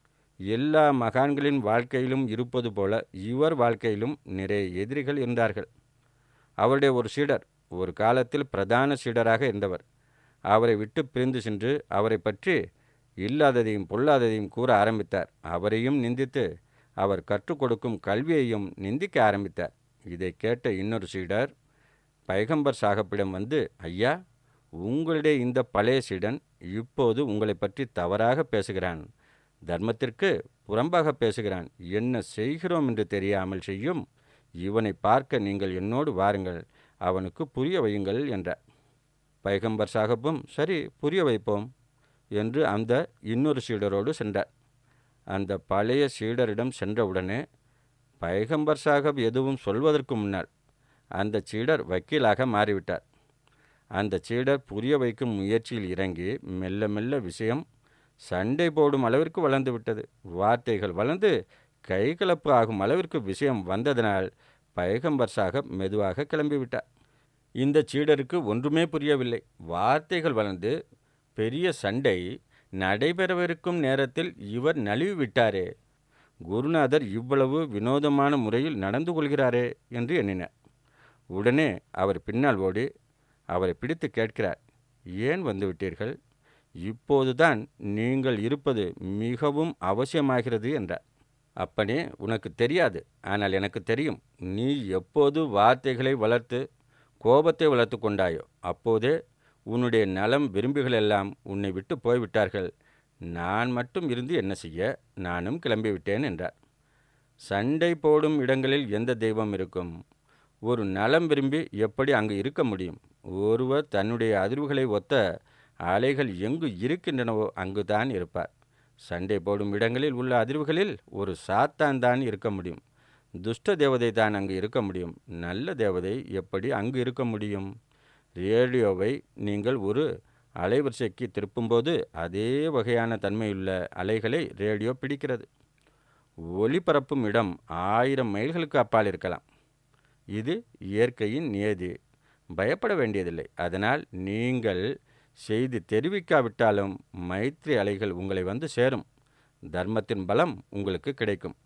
எல்லா மகான்களின் வாழ்க்கையிலும் இருப்பது போல இவர் வாழ்க்கையிலும் நிறைய எதிரிகள் இருந்தார்கள். அவருடைய ஒரு சீடர் ஒரு காலத்தில் பிரதான சீடராக இருந்தவர். அவரை விட்டு பிரிந்து சென்று அவரை பற்றி இல்லாததையும் பொல்லாததையும் கூற ஆரம்பித்தார். அவரையும் நிந்தித்து அவர் கற்றுக் கொடுக்கும் கல்வியையும் நிந்திக்க ஆரம்பித்தார். இதை கேட்ட இன்னொரு சீடர் பைகம்பர் சாஹிப்பிடம் வந்து, ஐயா, உங்களுடைய இந்த பழைய சீடன் இப்போது உங்களை பற்றி தவறாக பேசுகிறான், தர்மத்திற்கு புறம்பாக பேசுகிறான், என்ன செய்கிறோம் என்று தெரியாமல் செய்யும் இவனை பார்க்க நீங்கள் என்னோடு வாருங்கள், அவனுக்கு புரிய வையுங்கள் என்றார். பைகம்பர் சாஹிப்பும் சரி, புரிய வைப்போம் என்று அந்த இன்னொரு சீடரோடு சென்றார். அந்த பழைய சீடரிடம் சென்றவுடனே பைகம்பர் சாஹிப் எதுவும் சொல்வதற்கு முன்னால் அந்த சீடர் வக்கீலாக மாறிவிட்டார். அந்த சீடர் புரிய வைக்கும் முயற்சியில் இறங்கி மெல்ல மெல்ல விஷயம் சண்டை போடும் அளவிற்கு வளர்ந்து விட்டது. வார்த்தைகள் வளர்ந்து கைகலப்பு ஆகும் அளவிற்கு விஷயம் வந்ததனால் பைகம்பர் சாஹிப் மெதுவாக கிளம்பிவிட்டார். இந்த சீடருக்கு ஒன்றுமே புரியவில்லை. வார்த்தைகள் வளர்ந்து பெரிய சண்டை நடைபெறவிருக்கும் நேரத்தில் இவர் நழுவி விட்டாரே, குருநாதர் இவ்வளவு வினோதமான முறையில் நடந்து கொள்கிறாரே என்று எண்ணினார். உடனே அவர் பின்னால் ஓடி அவரை பிடித்து கேட்கிறார், ஏன் வந்துவிட்டீர்கள்? இப்போதுதான் நீங்கள் இருப்பது மிகவும் அவசியமாகிறது என்றார். அப்பனே, உனக்கு தெரியாது, ஆனால் எனக்கு தெரியும். நீ எப்போது வார்த்தைகளை வளர்த்து கோபத்தை வளர்த்து கொண்டாயோ அப்போதே உன்னுடைய நலம் விரும்பிகளெல்லாம் உன்னை விட்டு போய்விட்டார்கள். நான் மட்டும் இருந்து என்ன செய்ய? நானும் கிளம்பிவிட்டேன் என்றார். சண்டை போடும் இடங்களில் எந்த தெய்வம் இருக்கும்? ஒரு நலம் விரும்பி எப்படி அங்கு இருக்க முடியும்? ஒருவர் தன்னுடைய அதிர்வுகளை ஒத்த அலைகள் எங்கு இருக்கின்றனவோ அங்குதான் இருப்பார். சண்டை போடும் இடங்களில் உள்ள அதிர்வுகளில் ஒரு சாத்தான் தான் இருக்க முடியும். துஷ்ட தேவதை தான் அங்கு இருக்க முடியும். நல்ல தேவதை எப்படி அங்கு இருக்க முடியும்? ரேடியோவை நீங்கள் ஒரு அலைவரிசைக்கு திருப்பும்போது அதே வகையான தன்மையுள்ள அலைகளை ரேடியோ பிடிக்கிறது. ஒளிபரப்பும் இடம் ஆயிரம் மைல்களுக்கு அப்பால் இருக்கலாம். இது இயற்கையின் நியதி. பயப்பட வேண்டியதில்லை. அதனால் நீங்கள் செய்தி தெரிவிக்காவிட்டாலும் மைத்ரி அலைகள் உங்களை வந்து சேரும். தர்மத்தின் பலம் உங்களுக்கு கிடைக்கும்.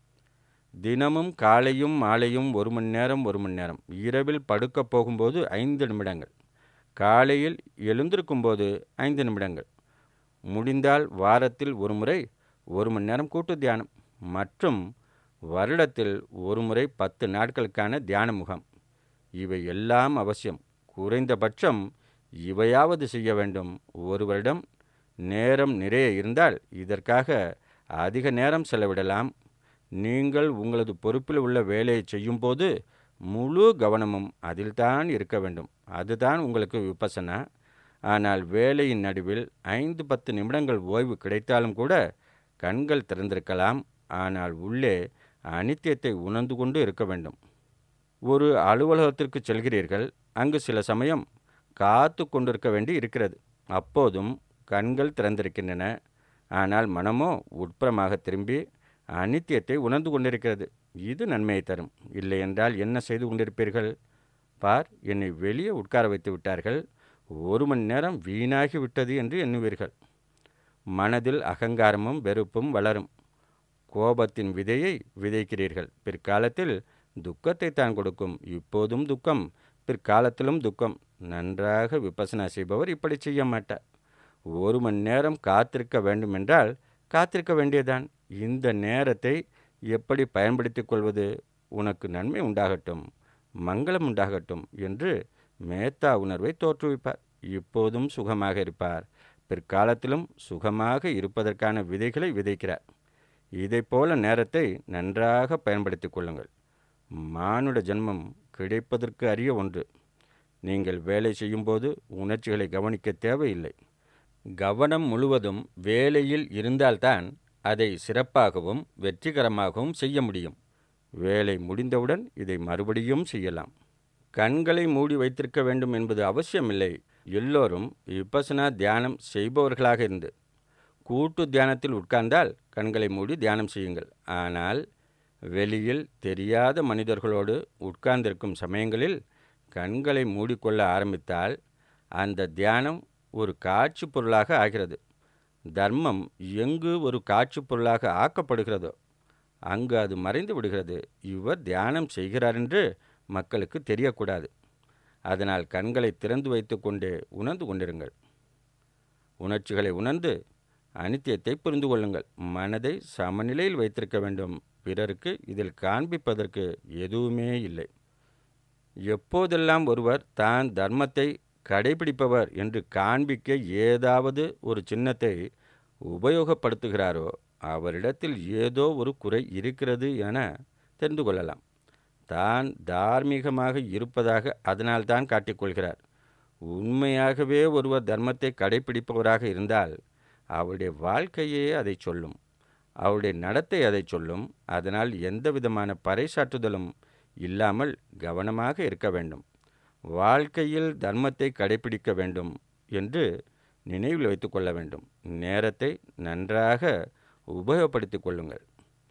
தினமும் காலையும் மாலையும் ஒரு மணி நேரம் ஒரு மணி நேரம், இரவில் படுக்க போகும்போது ஐந்து நிமிடங்கள், காலையில் எழுந்திருக்கும்போது ஐந்து நிமிடங்கள், முடிந்தால் வாரத்தில் ஒரு முறை ஒரு மணி நேரம் கூட்டு தியானம் மற்றும் வருடத்தில் ஒரு முறை பத்து நாட்களுக்கான தியான முகாம். இவை எல்லாம் அவசியம். குறைந்தபட்சம் இவையாவது செய்ய வேண்டும். ஒருவரிடம் நேரம் நிறைய இருந்தால் இதற்காக அதிக நேரம் செலவிடலாம். நீங்கள் உங்களது பொறுப்பில் உள்ள வேலையை செய்யும்போது முழு கவனமும் அதில்தான் இருக்க வேண்டும். அதுதான் உங்களுக்கு விபசனா. ஆனால் வேலையின் நடுவில் ஐந்து பத்து நிமிடங்கள் ஓய்வு கிடைத்தாலும் கூட கண்கள் திறந்திருக்கலாம். ஆனால் உள்ளே அனித்தியத்தை உணர்ந்து கொண்டு இருக்க வேண்டும். ஒரு அலுவலகத்திற்கு செல்கிறீர்கள். அங்கு சில சமயம் காத்து கொண்டிருக்க வேண்டி இருக்கிறது. அப்போதும் கண்கள் திறந்திருக்கின்றன. ஆனால் மனமோ உட்புறமாக திரும்பி அனித்தியத்தை உணர்ந்து கொண்டிருக்கிறது. இது நன்மையை தரும். இல்லை என்றால் என்ன செய்து கொண்டிருப்பீர்கள்? பார், என்னை வெளியே உட்கார வைத்து விட்டார்கள், ஒரு மணி நேரம் வீணாகி விட்டது என்று எண்ணுவீர்கள். மனதில் அகங்காரமும் வெறுப்பும் வளரும். கோபத்தின் விதையை விதைக்கிறீர்கள். பிற்காலத்தில் துக்கத்தை தான் கொடுக்கும். இப்போதும் துக்கம், பிற்காலத்திலும் துக்கம். நன்றாக விபசனா செய்பவர் இப்படி செய்ய மாட்டார். ஒரு மணி நேரம் காத்திருக்க வேண்டுமென்றால் காத்திருக்க வேண்டியதான். இந்த நேரத்தை எப்படி பயன்படுத்தி கொள்வது? உனக்கு நன்மை உண்டாகட்டும், மங்களம் உண்டாகட்டும் என்று மேத்தா உணர்வை தோற்றுவிப்பார். இப்போதும் சுகமாக இருப்பார், பிற்காலத்திலும் சுகமாக இருப்பதற்கான விதைகளை விதைக்கிறார். இதைப்போல நேரத்தை நன்றாக பயன்படுத்தி கொள்ளுங்கள். மானுட ஜென்மம் கிடைப்பதற்கு அரிய ஒன்று. நீங்கள் வேலை செய்யும்போது உணர்ச்சிகளை கவனிக்க தேவையில்லை. கவனம் முழுவதும் வேலையில் இருந்தால்தான் அதை சிறப்பாகவும் வெற்றிகரமாகவும் செய்ய முடியும். வேலை முடிந்தவுடன் இதை மறுபடியும் செய்யலாம். கண்களை மூடி வைத்திருக்க வேண்டும் என்பது அவசியமில்லை. எல்லோரும் விபசனா தியானம் செய்பவர்களாக இருந்து கூட்டு தியானத்தில் உட்கார்ந்தால் கண்களை மூடி தியானம் செய்யுங்கள். ஆனால் வெளியில் தெரியாத மனிதர்களோடு உட்கார்ந்திருக்கும் சமயங்களில் கண்களை மூடிக்கொள்ள ஆரம்பித்தால் அந்த தியானம் ஒரு காட்சி பொருளாக ஆகிறது. தர்மம் எங்கு ஒரு காட்சி பொருளாக ஆக்கப்படுகிறதோ அங்கு அது மறைந்து விடுகிறது. இவர் தியானம் செய்கிறார் என்று மக்களுக்கு தெரியக்கூடாது. அதனால் கண்களை திறந்து வைத்து கொண்டே உணர்ந்து கொண்டிருங்கள். உணர்ச்சிகளை உணர்ந்து அனித்தியத்தை புரிந்து கொள்ளுங்கள். மனதை சமநிலையில் வைத்திருக்க வேண்டும். பிறருக்கு இதில் காண்பிப்பதற்கு எதுவுமே இல்லை. எப்போதெல்லாம் ஒருவர் தான் தர்மத்தை கடைபிடிப்பவர் என்று காண்பிக்க ஏதாவது ஒரு சின்னத்தை உபயோகப்படுத்துகிறாரோ அவரிடத்தில் ஏதோ ஒரு குறை இருக்கிறது என தெரிந்து கொள்ளலாம். தான் தார்மீகமாக இருப்பதாக அதனால்தான் காட்டிக்கொள்கிறார். உண்மையாகவே ஒருவர் தர்மத்தை கடைபிடிப்பவராக இருந்தால் அவருடைய வாழ்க்கையே அதை சொல்லும், அவருடைய நடத்தை அதை சொல்லும். அதனால் எந்த விதமான பறைசாற்றுதலும் இல்லாமல் கவனமாக இருக்க வேண்டும். வாழ்க்கையில் தர்மத்தை கடைபிடிக்க வேண்டும் என்று நினைவில் வைத்து கொள்ள வேண்டும். நேரத்தை நன்றாக உபயோகப்படுத்தி கொள்ளுங்கள்.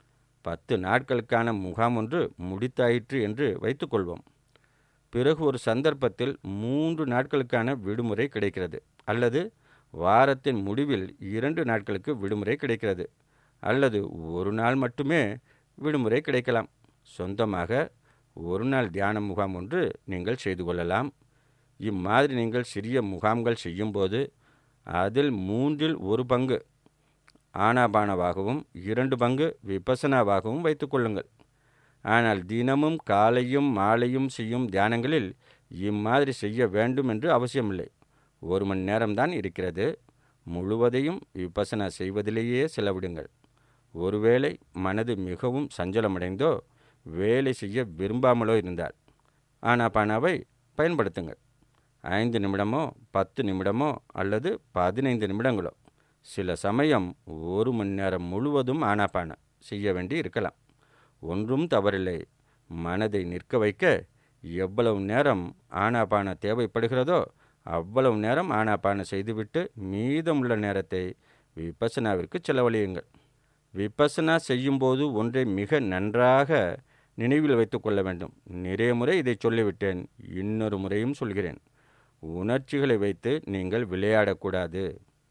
பத்து நாட்களுக்கான முகாம் ஒன்று முடித்தாயிற்று என்று வைத்துக்கொள்வோம். பிறகு ஒரு சந்தர்ப்பத்தில் மூன்று நாட்களுக்கான விடுமுறை கிடைக்கிறது, அல்லது வாரத்தின் முடிவில் இரண்டு நாட்களுக்கு விடுமுறை கிடைக்கிறது, அல்லது ஒரு நாள் மட்டுமே விடுமுறை கிடைக்கலாம். சொந்தமாக ஒரு நாள் தியான முகாம் ஒன்று நீங்கள் செய்து கொள்ளலாம். இம்மாதிரி நீங்கள் சிறிய முகாம்கள் செய்யும்போது அதில் மூன்றில் ஒரு பங்கு ஆனாபானவாகவும் இரண்டு பங்கு விபசனாவாகவும் வைத்துக்கொள்ளுங்கள். ஆனால் தினமும் காலையும் மாலையும் செய்யும் தியானங்களில் இம்மாதிரி செய்ய வேண்டும் என்று அவசியமில்லை. ஒரு மணி நேரம்தான் இருக்கிறது. முழுவதையும் விபசனா செய்வதிலேயே செலவிடுங்கள். ஒருவேளை மனது மிகவும் சஞ்சலமடைந்தோ வேலை செய்ய விரும்பாமலோ இருந்தால் ஆனாபானாவை பயன்படுத்துங்கள். ஐந்து நிமிடமோ பத்து நிமிடமோ அல்லது பதினைந்து நிமிடங்களோ, சில சமயம் ஒரு மணி நேரம் முழுவதும் ஆனாபான செய்ய வேண்டி இருக்கலாம். ஒன்றும் தவறில்லை. மனதை நிற்க வைக்க எவ்வளவு நேரம் ஆனாபான தேவைப்படுகிறதோ அவ்வளவு நேரம் ஆனாபான செய்துவிட்டு மீதமுள்ள நேரத்தை விபசனாவிற்கு செலவழியுங்கள். விபசனா செய்யும்போது ஒன்றை மிக நன்றாக நினைவில் வைத்து கொள்ள வேண்டும். நிறைய முறை இதை சொல்லிவிட்டேன், இன்னொரு முறையும் சொல்கிறேன். உணர்ச்சிகளை வைத்து நீங்கள் விளையாடக்கூடாது.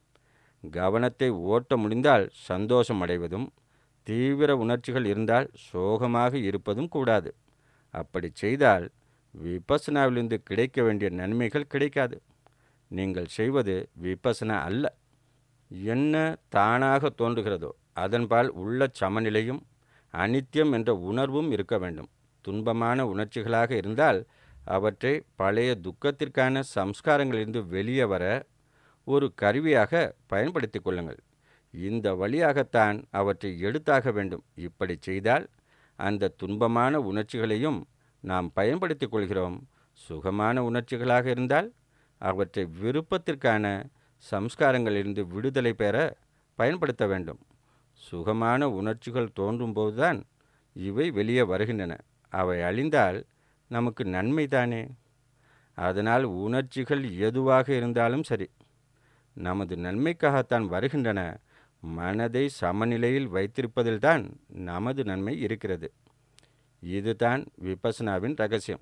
கவனத்தை ஓட்ட முடிந்தால் சந்தோஷம் அடைவதும், தீவிர உணர்ச்சிகள் இருந்தால் சோகமாக இருப்பதும் கூடாது. அப்படி செய்தால் விபசனாவிலிருந்து கிடைக்க வேண்டிய நன்மைகள் கிடைக்காது. நீங்கள் செய்வது விபசனா அல்ல. என்ன தானாக தோன்றுகிறதோ அதன்பால் உள்ள சமநிலையும் அனித்தியம் என்ற உணர்வும் இருக்க வேண்டும். துன்பமான உணர்ச்சிகளாக இருந்தால் அவற்றை பழைய துக்கத்திற்கான சம்ஸ்காரங்களிலிருந்து வெளியே வர ஒரு கருவியாக பயன்படுத்தி கொள்ளுங்கள். இந்த வழியாகத்தான் அவற்றை எடுத்தாக வேண்டும். இப்படி செய்தால் அந்த துன்பமான உணர்ச்சிகளையும் நாம் பயன்படுத்தி கொள்கிறோம். சுகமான உணர்ச்சிகளாக இருந்தால் அவற்றை விருப்பத்திற்கான சம்ஸ்காரங்களிலிருந்து விடுதலை பெற பயன்படுத்த வேண்டும். சுகமான உணர்ச்சிகள் தோன்றும்போதுதான் இவை வெளியே வருகின்றன. அவை அழிந்தால் நமக்கு நன்மைதானே. அதனால் உணர்ச்சிகள் எதுவாக இருந்தாலும் சரி, நமது நன்மைக்காகத்தான் வருகின்றன. மனதை சமநிலையில் வைத்திருப்பதில்தான் நமது நன்மை இருக்கிறது. இதுதான் விபசனாவின் ரகசியம்.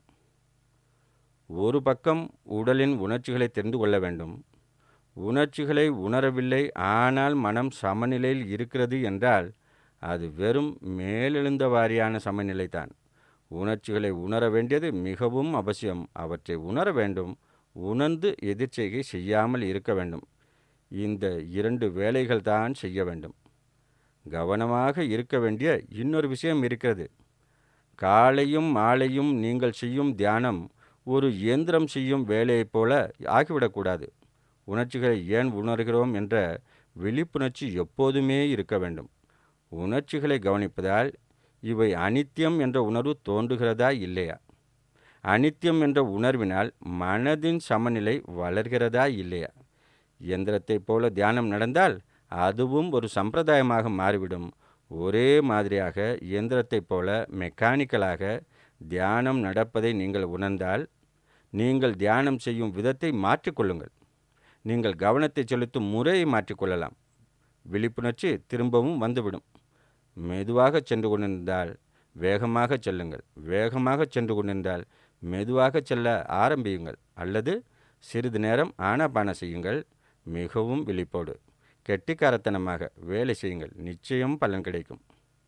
ஒரு பக்கம் உடலின் உணர்ச்சிகளை தெரிந்து கொள்ள வேண்டும். உணர்ச்சிகளை உணரவில்லை, ஆனால் மனம் சமநிலையில் இருக்கிறது என்றால் அது வெறும் மேலெழுந்த வாரியான சமநிலைதான். உணர்ச்சிகளை உணர வேண்டியது மிகவும் அவசியம். அவற்றை உணர வேண்டும், உணர்ந்து எதிர்ச்செய்கை செய்யாமல் இருக்க வேண்டும். இந்த இரண்டு வேலைகள் தான் செய்ய வேண்டும். கவனமாக இருக்க வேண்டிய இன்னொரு விஷயம் இருக்கிறது. காலையும் மாலையும் நீங்கள் செய்யும் தியானம் ஒரு இயந்திரம் செய்யும் வேலையைப் போல ஆகிவிடக்கூடாது. உணர்ச்சிகளை ஏன் உணர்கிறோம் என்ற விழிப்புணர்ச்சி எப்போதுமே இருக்க வேண்டும். உணர்ச்சிகளை கவனிப்பதால் இவை அனித்தியம் என்ற உணர்வு தோன்றுகிறதா இல்லையா? அனித்தியம் என்ற உணர்வினால் மனதின் சமநிலை வளர்கிறதா இல்லையா? இயந்திரத்தைப் போல தியானம் நடந்தால் அதுவும் ஒரு சம்பிரதாயமாக மாறிவிடும். ஒரே மாதிரியாக இயந்திரத்தைப் போல மெக்கானிக்கலாக தியானம் நடப்பதை நீங்கள் உணர்ந்தால் நீங்கள் தியானம் செய்யும் விதத்தை மாற்றிக்கொள்ளுங்கள். நீங்கள் கவனத்தை செலுத்தும் முறையை மாற்றிக்கொள்ளலாம். விழிப்புணர்ச்சி திரும்பவும் வந்துவிடும். மெதுவாக சென்று கொண்டிருந்தால் வேகமாக செல்லுங்கள். வேகமாக சென்று கொண்டிருந்தால் மெதுவாக செல்ல ஆரம்பியுங்கள். அல்லது சிறிது நேரம் ஆனாபான செய்யுங்கள். மிகவும் விழிப்போடு கெட்டிக்காரத்தனமாக வேலை செய்யுங்கள். நிச்சயம் பலன் கிடைக்கும்.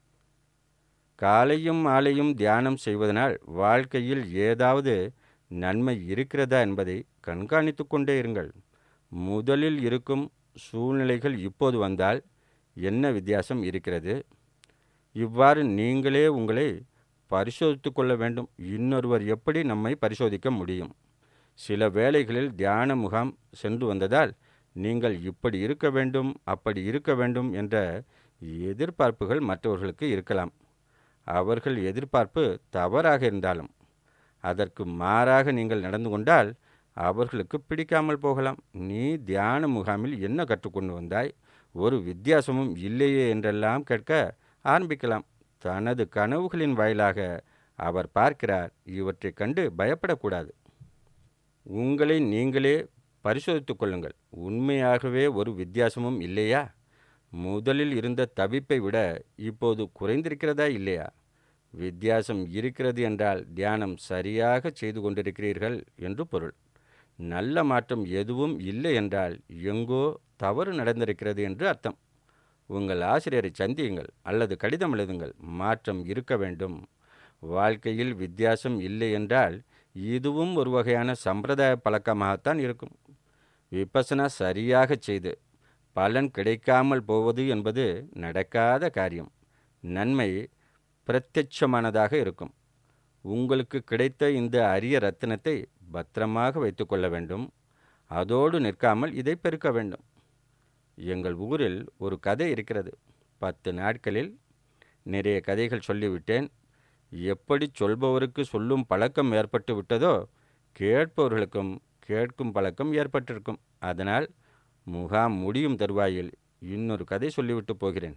காலையும் மாலையும் தியானம் செய்வதனால் வாழ்க்கையில் ஏதாவது நன்மை இருக்கிறதா என்பதை கண்காணித்து கொண்டே இருங்கள். முதலில் இருக்கும் சூழ்நிலைகள் இப்போது வந்தால் என்ன வித்தியாசம் இருக்கிறது? இவ்வாறு நீங்களே உங்களை பரிசோதித்து கொள்ள வேண்டும். இன்னொருவர் எப்படி நம்மை பரிசோதிக்க முடியும்? சில வேளைகளில் தியான முகாம் சென்று வந்ததால் நீங்கள் இப்படி இருக்க வேண்டும், அப்படி இருக்க வேண்டும் என்ற எதிர்பார்ப்புகள் மற்றவர்களுக்கு இருக்கலாம். அவர்கள் எதிர்பார்ப்பு தவறாக இருந்தாலும் அதற்கு மாறாக நீங்கள் நடந்து கொண்டால் அவர்களுக்கு பிடிக்காமல் போகலாம். நீ தியான முகாமில் என்ன கற்றுக்கொண்டு வந்தாய்? ஒரு வித்தியாசமும் இல்லையே என்றெல்லாம் கேட்க ஆரம்பிக்கலாம். தனது கனவுகளின் வாயிலாக அவர் பார்க்கிறார். இவற்றை கண்டு பயப்படக்கூடாது. உங்களை நீங்களே பரிசோதித்து கொள்ளுங்கள். உண்மையாகவே ஒரு வித்தியாசமும் இல்லையா? முதலில் இருந்த தவிப்பை விட இப்போது குறைந்திருக்கிறதா இல்லையா? வித்தியாசம் இருக்கிறது என்றால் தியானம் சரியாக செய்து கொண்டிருக்கிறீர்கள் என்று பொருள். நல்ல மாற்றம் எதுவும் இல்லை என்றால் எங்கோ தவறு நடந்திருக்கிறது என்று அர்த்தம். உங்கள் ஆசிரியரை சந்தியுங்கள் அல்லது கடிதம் எழுதுங்கள். மாற்றம் இருக்க வேண்டும். வாழ்க்கையில் வித்தியாசம் இல்லை என்றால் இதுவும் ஒரு வகையான சம்பிரதாய பழக்கமாகத்தான் இருக்கும். விபசனா சரியாக செய்து பலன் கிடைக்காமல் போவது என்பது நடக்காத காரியம். நன்மை பிரத்யட்சமானதாக இருக்கும். உங்களுக்கு கிடைத்த இந்த அரிய ரத்தினத்தை பத்திரமாக வைத்து கொள்ள வேண்டும். அதோடு நிற்காமல் இதை பெருக்க வேண்டும். எங்கள் ஊரில் ஒரு கதை இருக்கிறது. பத்து நாட்களில் நிறைய கதைகள் சொல்லிவிட்டேன். எப்படி சொல்பவருக்கு சொல்லும் பழக்கம் ஏற்பட்டு விட்டதோ கேட்பவர்களுக்கும் கேட்கும் பழக்கம் ஏற்பட்டிருக்கும். அதனால் முகாம் முடியும் தருவாயில் இன்னொரு கதை சொல்லிவிட்டு போகிறேன்.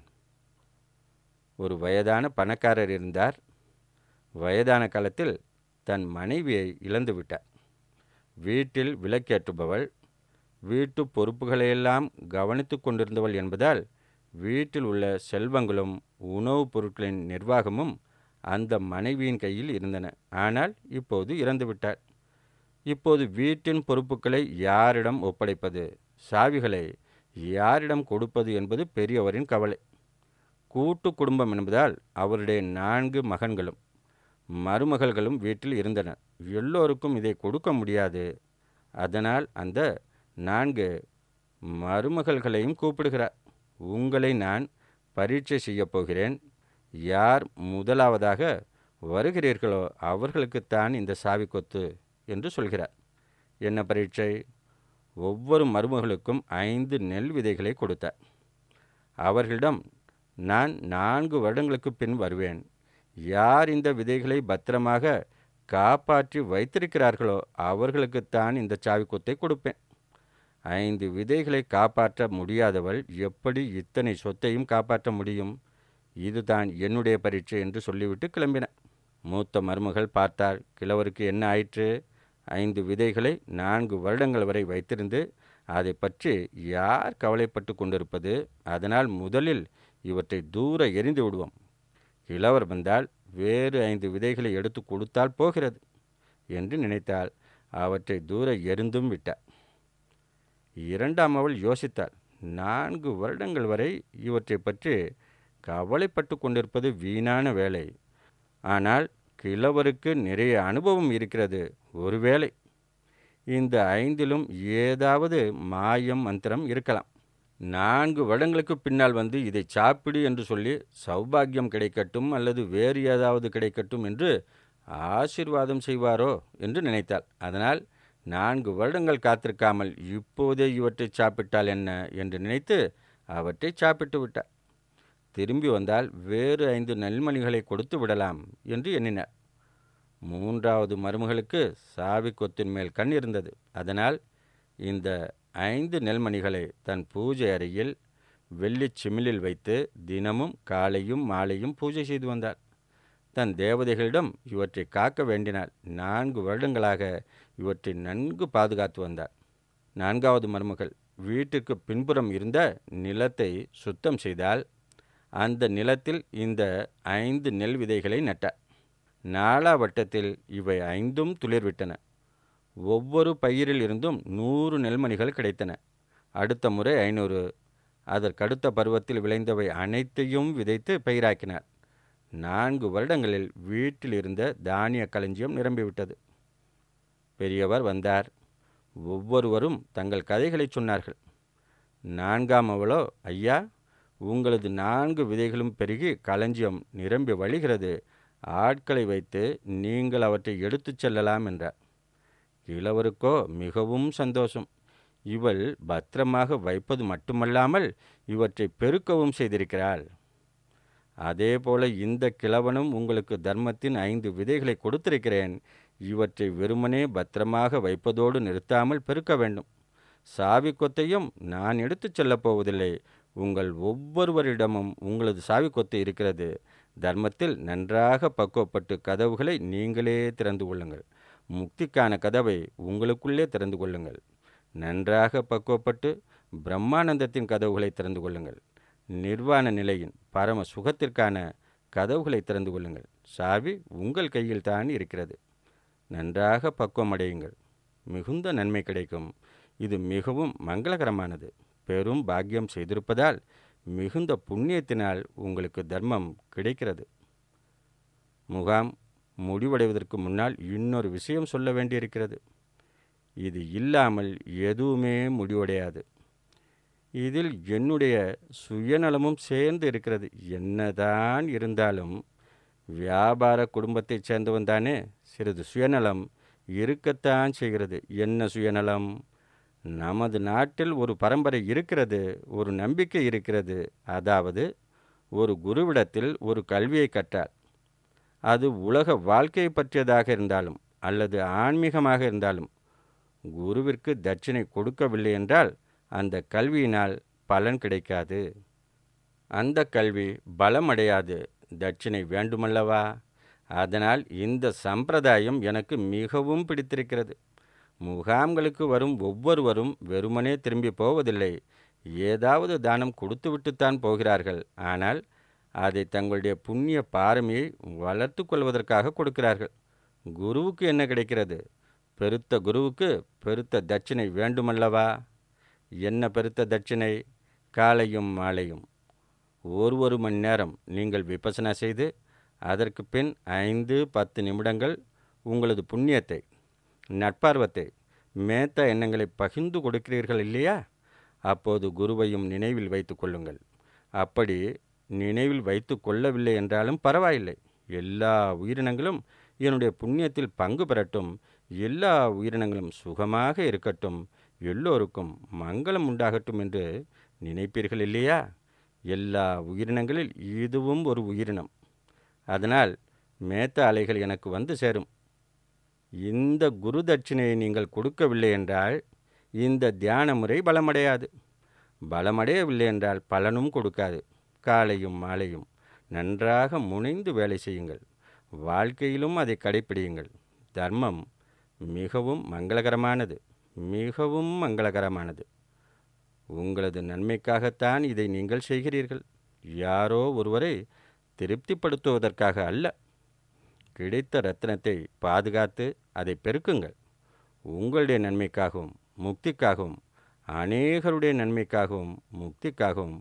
ஒரு வயதான பணக்காரர் இருந்தார். வயதான காலத்தில் தன் மனைவியை இழந்து விட்டார். வீட்டில் விளக்கேற்றுபவள், வீட்டு பொறுப்புகளையெல்லாம் கவனித்து கொண்டிருந்தவள் என்பதால் வீட்டில் உள்ள செல்வங்களும் உணவுப் பொருட்களின் நிர்வாகமும் அந்த மனைவியின் கையில் இருந்தன. ஆனால் இப்போது இறந்துவிட்டார். இப்போது வீட்டின் பொறுப்புகளை யாரிடம் ஒப்படைப்பது, சாவிகளை யாரிடம் கொடுப்பது என்பது பெரியவரின் கவலை. கூட்டு குடும்பம் என்பதால் அவருடைய நான்கு மகன்களும் மருமகள்களும் வீட்டில் இருந்தனர். எல்லோருக்கும் இதை கொடுக்க முடியாது. அதனால் அந்த நான்கு மருமகள்களையும் கூப்பிடுகிறார். உங்களை நான் பரீட்சை செய்யப் போகிறேன். யார் முதலாவதாக வருகிறீர்களோ அவர்களுக்குத்தான் இந்த சாவி கொத்து என்று சொல்கிறார். என்ன பரீட்சை? ஒவ்வொரு மருமகளுக்கும் ஐந்து நெல் விதைகளை கொடுத்தார். அவர்களிடம், நான் நான்கு வருடங்களுக்கு பின் வருவேன். யார் இந்த விதைகளை பத்திரமாக காப்பாற்றி வைத்திருக்கிறார்களோ அவர்களுக்குத்தான் இந்த சாவி கொத்தை கொடுப்பேன். ஐந்து விதைகளை காப்பாற்ற முடியாதவள் எப்படி இத்தனை சொத்தையும் காப்பாற்ற முடியும்? இதுதான் என்னுடைய பரீட்சை என்று சொல்லிவிட்டு கிளம்பினார். மூத்த மருமகள் பார்த்தாள். கிழவருக்கு என்ன ஆயிற்று? ஐந்து விதைகளை நான்கு வருடங்கள் வரை வைத்திருந்து அதை பற்றி யார் கவலைப்பட்டு கொண்டிருப்பது? அதனால் முதலில் இவற்றை தூர எறிந்து விடுவோம். கிழவர் வந்தால் வேறு ஐந்து விதைகளை எடுத்து கொடுத்தால் போகிறது என்று நினைத்தால் அவற்றை தூர எறிந்தும் விட்டார். இரண்டாம் அவள் யோசித்தாள். நான்கு வருடங்கள் வரை இவற்றை பற்றி கவலைப்பட்டு கொண்டிருப்பது வீணான வேலை. ஆனால் கிழவருக்கு நிறைய அனுபவம் இருக்கிறது. ஒருவேளை இந்த ஐந்திலும் ஏதாவது மாயம் மந்திரம் இருக்கலாம். நான்கு வருடங்களுக்கு பின்னால் வந்து இதை சாப்பிடு என்று சொல்லி சௌபாக்கியம் கிடைக்கட்டும் அல்லது வேறு ஏதாவது கிடைக்கட்டும் என்று ஆசீர்வாதம் செய்வாரோ என்று நினைத்தாள். அதனால் நான்கு வருடங்கள் காத்திருக்காமல் இப்போதே இவற்றை சாப்பிட்டால் என்ன என்று நினைத்து அவற்றை சாப்பிட்டு விட்டார். திரும்பி வந்தால் வேறு ஐந்து நெல்மணிகளை கொடுத்து விடலாம் என்று எண்ணினார். மூன்றாவது மருமகளுக்கு சாவி கொத்தின் மேல் கண் இருந்தது. அதனால் இந்த ஐந்து நெல்மணிகளை தன் பூஜை அறையில் வெள்ளி சிமிழில் வைத்து தினமும் காலையும் மாலையும் பூஜை செய்து வந்தார். தன் தேவதைகளிடம் இவற்றை காக்க வேண்டினாள். நான்கு வருடங்களாக இவற்றை நன்கு பாதுகாத்து வந்தார். நான்காவது மருமகள் வீட்டுக்கு பின்புறம் இருந்த நிலத்தை சுத்தம் செய்தால் அந்த நிலத்தில் இந்த ஐந்து நெல் விதைகளை நட்டார். நாலா வட்டத்தில் இவை ஐந்தும் துளிர்விட்டன. ஒவ்வொரு பயிரில் இருந்தும் நூறு நெல்மணிகள் கிடைத்தன. அடுத்த முறை ஐநூறு. அதற்கடுத்த பருவத்தில் விளைந்தவை அனைத்தையும் விதைத்து பயிராக்கினார். நான்கு வருடங்களில் வீட்டில் இருந்த தானிய களஞ்சியம் நிரம்பிவிட்டது. பெரியவர் வந்தார். ஒவ்வொருவரும் தங்கள் கதைகளை சொன்னார்கள். நான்காம் அவளோ, ஐயா, உங்களது நான்கு விதைகளும் பெருகி களஞ்சியம் நிரம்பி வழிகிறது. ஆட்களை வைத்து நீங்கள் அவற்றை எடுத்துச் செல்லலாம் என்றார். கிழவருக்கோ மிகவும் சந்தோஷம். இவள் பத்திரமாக வைப்பது மட்டுமல்லாமல் இவற்றை பெருக்கவும் செய்திருக்கிறாள். அதே போல இந்த கிழவனும் உங்களுக்கு தர்மத்தின் ஐந்து விதைகளை கொடுத்திருக்கிறேன். இவற்றை வெறுமனே பத்திரமாக வைப்பதோடு நிறுத்தாமல் பெருக்க வேண்டும். சாவி கொத்தையும் நான் எடுத்துச் செல்லப் போவதில்லை. உங்கள் ஒவ்வொருவரிடமும் உங்களது சாவி கொத்தை இருக்கிறது. தர்மத்தில் நன்றாக பக்குவப்பட்டு கதவுகளை நீங்களே திறந்து கொள்ளுங்கள். முக்திக்கான கதவை உங்களுக்குள்ளே திறந்து கொள்ளுங்கள். நன்றாக பக்குவப்பட்டு பிரம்மானந்தத்தின் கதவுகளை திறந்து கொள்ளுங்கள். நிர்வாண நிலையின் பரம சுகத்திற்கான கதவுகளை திறந்து கொள்ளுங்கள். சாவி உங்கள் கையில் தான் இருக்கிறது. நன்றாக பக்குவமடையுங்கள். மிகுந்த நன்மை கிடைக்கும். இது மிகவும் மங்களகரமானது. பெரும் பாக்கியம் செய்திருப்பதால் மிகுந்த புண்ணியத்தினால் உங்களுக்கு தர்மம் கிடைக்கிறது. முகாம் முடிவடைவதற்கு முன்னால் இன்னொரு விஷயம் சொல்ல வேண்டியிருக்கிறது. இது இல்லாமல் எதுவுமே முடிவடையாது. இதில் என்னுடைய சுயநலமும் சேர்ந்து இருக்கிறது. என்னதான் இருந்தாலும் வியாபார குடும்பத்தைச் சேர்ந்தவன் தானே. சிறிது சுயநலம் இருக்கத்தான் செய்கிறது. என்ன சுயநலம்? நமது நாட்டில் ஒரு பரம்பரை இருக்கிறது, ஒரு நம்பிக்கை இருக்கிறது. அதாவது ஒரு குருவிடத்தில் ஒரு கல்வியை கற்றால், அது உலக வாழ்க்கையை பற்றியதாக இருந்தாலும் அல்லது ஆன்மீகமாக இருந்தாலும், குருவிற்கு தட்சிணை கொடுக்கவில்லை என்றால் அந்த கல்வியினால் பலன் கிடைக்காது. அந்த கல்வி பலமடையாது. தட்சிணை வேண்டுமல்லவா? அதனால் இந்த சம்பிரதாயம் எனக்கு மிகவும் பிடித்திருக்கிறது. முகாம்களுக்கு வரும் ஒவ்வொருவரும் வெறுமனே திரும்பி போவதில்லை. ஏதாவது தானம் கொடுத்துவிட்டுத்தான் போகிறார்கள். ஆனால் அதை தங்களுடைய புண்ணிய பாரமையை வளர்த்து கொள்வதற்காக கொடுக்கிறார்கள். குருவுக்கு என்ன கிடைக்கிறது? பெருத்த குருவுக்கு பெருத்த தட்சிணை வேண்டுமல்லவா? என்ன பெருத்த தட்சிணை? காலையும் மாலையும் ஒரு ஒரு மணி நேரம் நீங்கள் விபசனா செய்து அதற்கு பின் ஐந்து பத்து நிமிடங்கள் உங்களது புண்ணியத்தை, நட்பார்வத்தை, மேத்த எண்ணங்களை பகிர்ந்து கொடுக்கிறீர்கள் இல்லையா? அப்போது குருவையும் நினைவில் வைத்து கொள்ளுங்கள். அப்படி நினைவில் வைத்து கொள்ளவில்லை என்றாலும் பரவாயில்லை. எல்லா உயிரினங்களும் என்னுடைய புண்ணியத்தில் பங்கு பெறட்டும். எல்லா உயிரினங்களும் சுகமாக இருக்கட்டும். எல்லோருக்கும் மங்களம் உண்டாகட்டும் என்று நினைப்பீர்கள் இல்லையா? எல்லா உயிரினங்களில் இதுவும் ஒரு உயிரினம். அதனால் மேத்த அலைகள் எனக்கு வந்து சேரும். இந்த குரு தட்சிணையை நீங்கள் கொடுக்கவில்லை என்றால் இந்த தியான முறை பலமடையாது. பலமடையவில்லை என்றால் பலனும் கொடுக்காது. காலையும் மாலையும் நன்றாக முனைந்து வேலை செய்யுங்கள். வாழ்க்கையிலும் அதை கடைப்பிடியுங்கள். தர்மம் மிகவும் மங்களகரமானது, மிகவும் மங்களகரமானது. உங்களது நன்மைக்காகத்தான் இதை நீங்கள் செய்கிறீர்கள். யாரோ ஒருவரை திருப்திப்படுத்துவதற்காக அல்ல. கிடைத்த ரத்தினத்தை பாதுகாத்து அதை பெருக்குங்கள். உங்களுடைய நன்மைக்காகவும் முக்திக்காகவும் அநேகருடைய நன்மைக்காகவும் முக்திக்காகவும்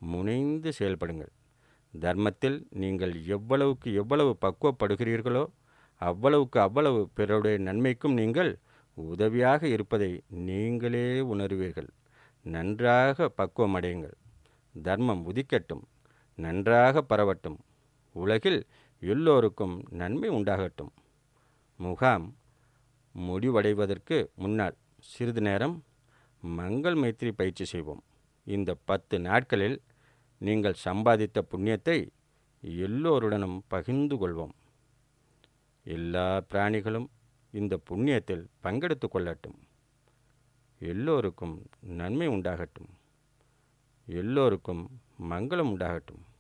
முனைந்து செயல்படுங்கள். தர்மத்தில் நீங்கள் எவ்வளவுக்கு எவ்வளவு பக்குவப்படுகிறீர்களோ அவ்வளவுக்கு அவ்வளவு பிறருடைய நன்மைக்கும் நீங்கள் உதவியாக இருப்பதை நீங்களே உணர்வீர்கள். நன்றாக பக்குவமடையுங்கள். தர்மம் உதிக்கட்டும், நன்றாக பரவட்டும், உலகில் எல்லோருக்கும் நன்மை உண்டாகட்டும். முகாம் முடிவடைவதற்கு முன்னால் சிறிது நேரம் மங்கள் மைத்திரி பயிற்சி செய்வோம். இந்த பத்து நாட்களில் நீங்கள் சம்பாதித்த புண்ணியத்தை எல்லோருடனும் பகிர்ந்து கொள்வோம். எல்லா பிராணிகளும் இந்த புண்ணியத்தில் பங்கெடுத்து கொள்ளட்டும். எல்லோருக்கும் நன்மை உண்டாகட்டும். எல்லோருக்கும் மங்களம் உண்டாகட்டும்.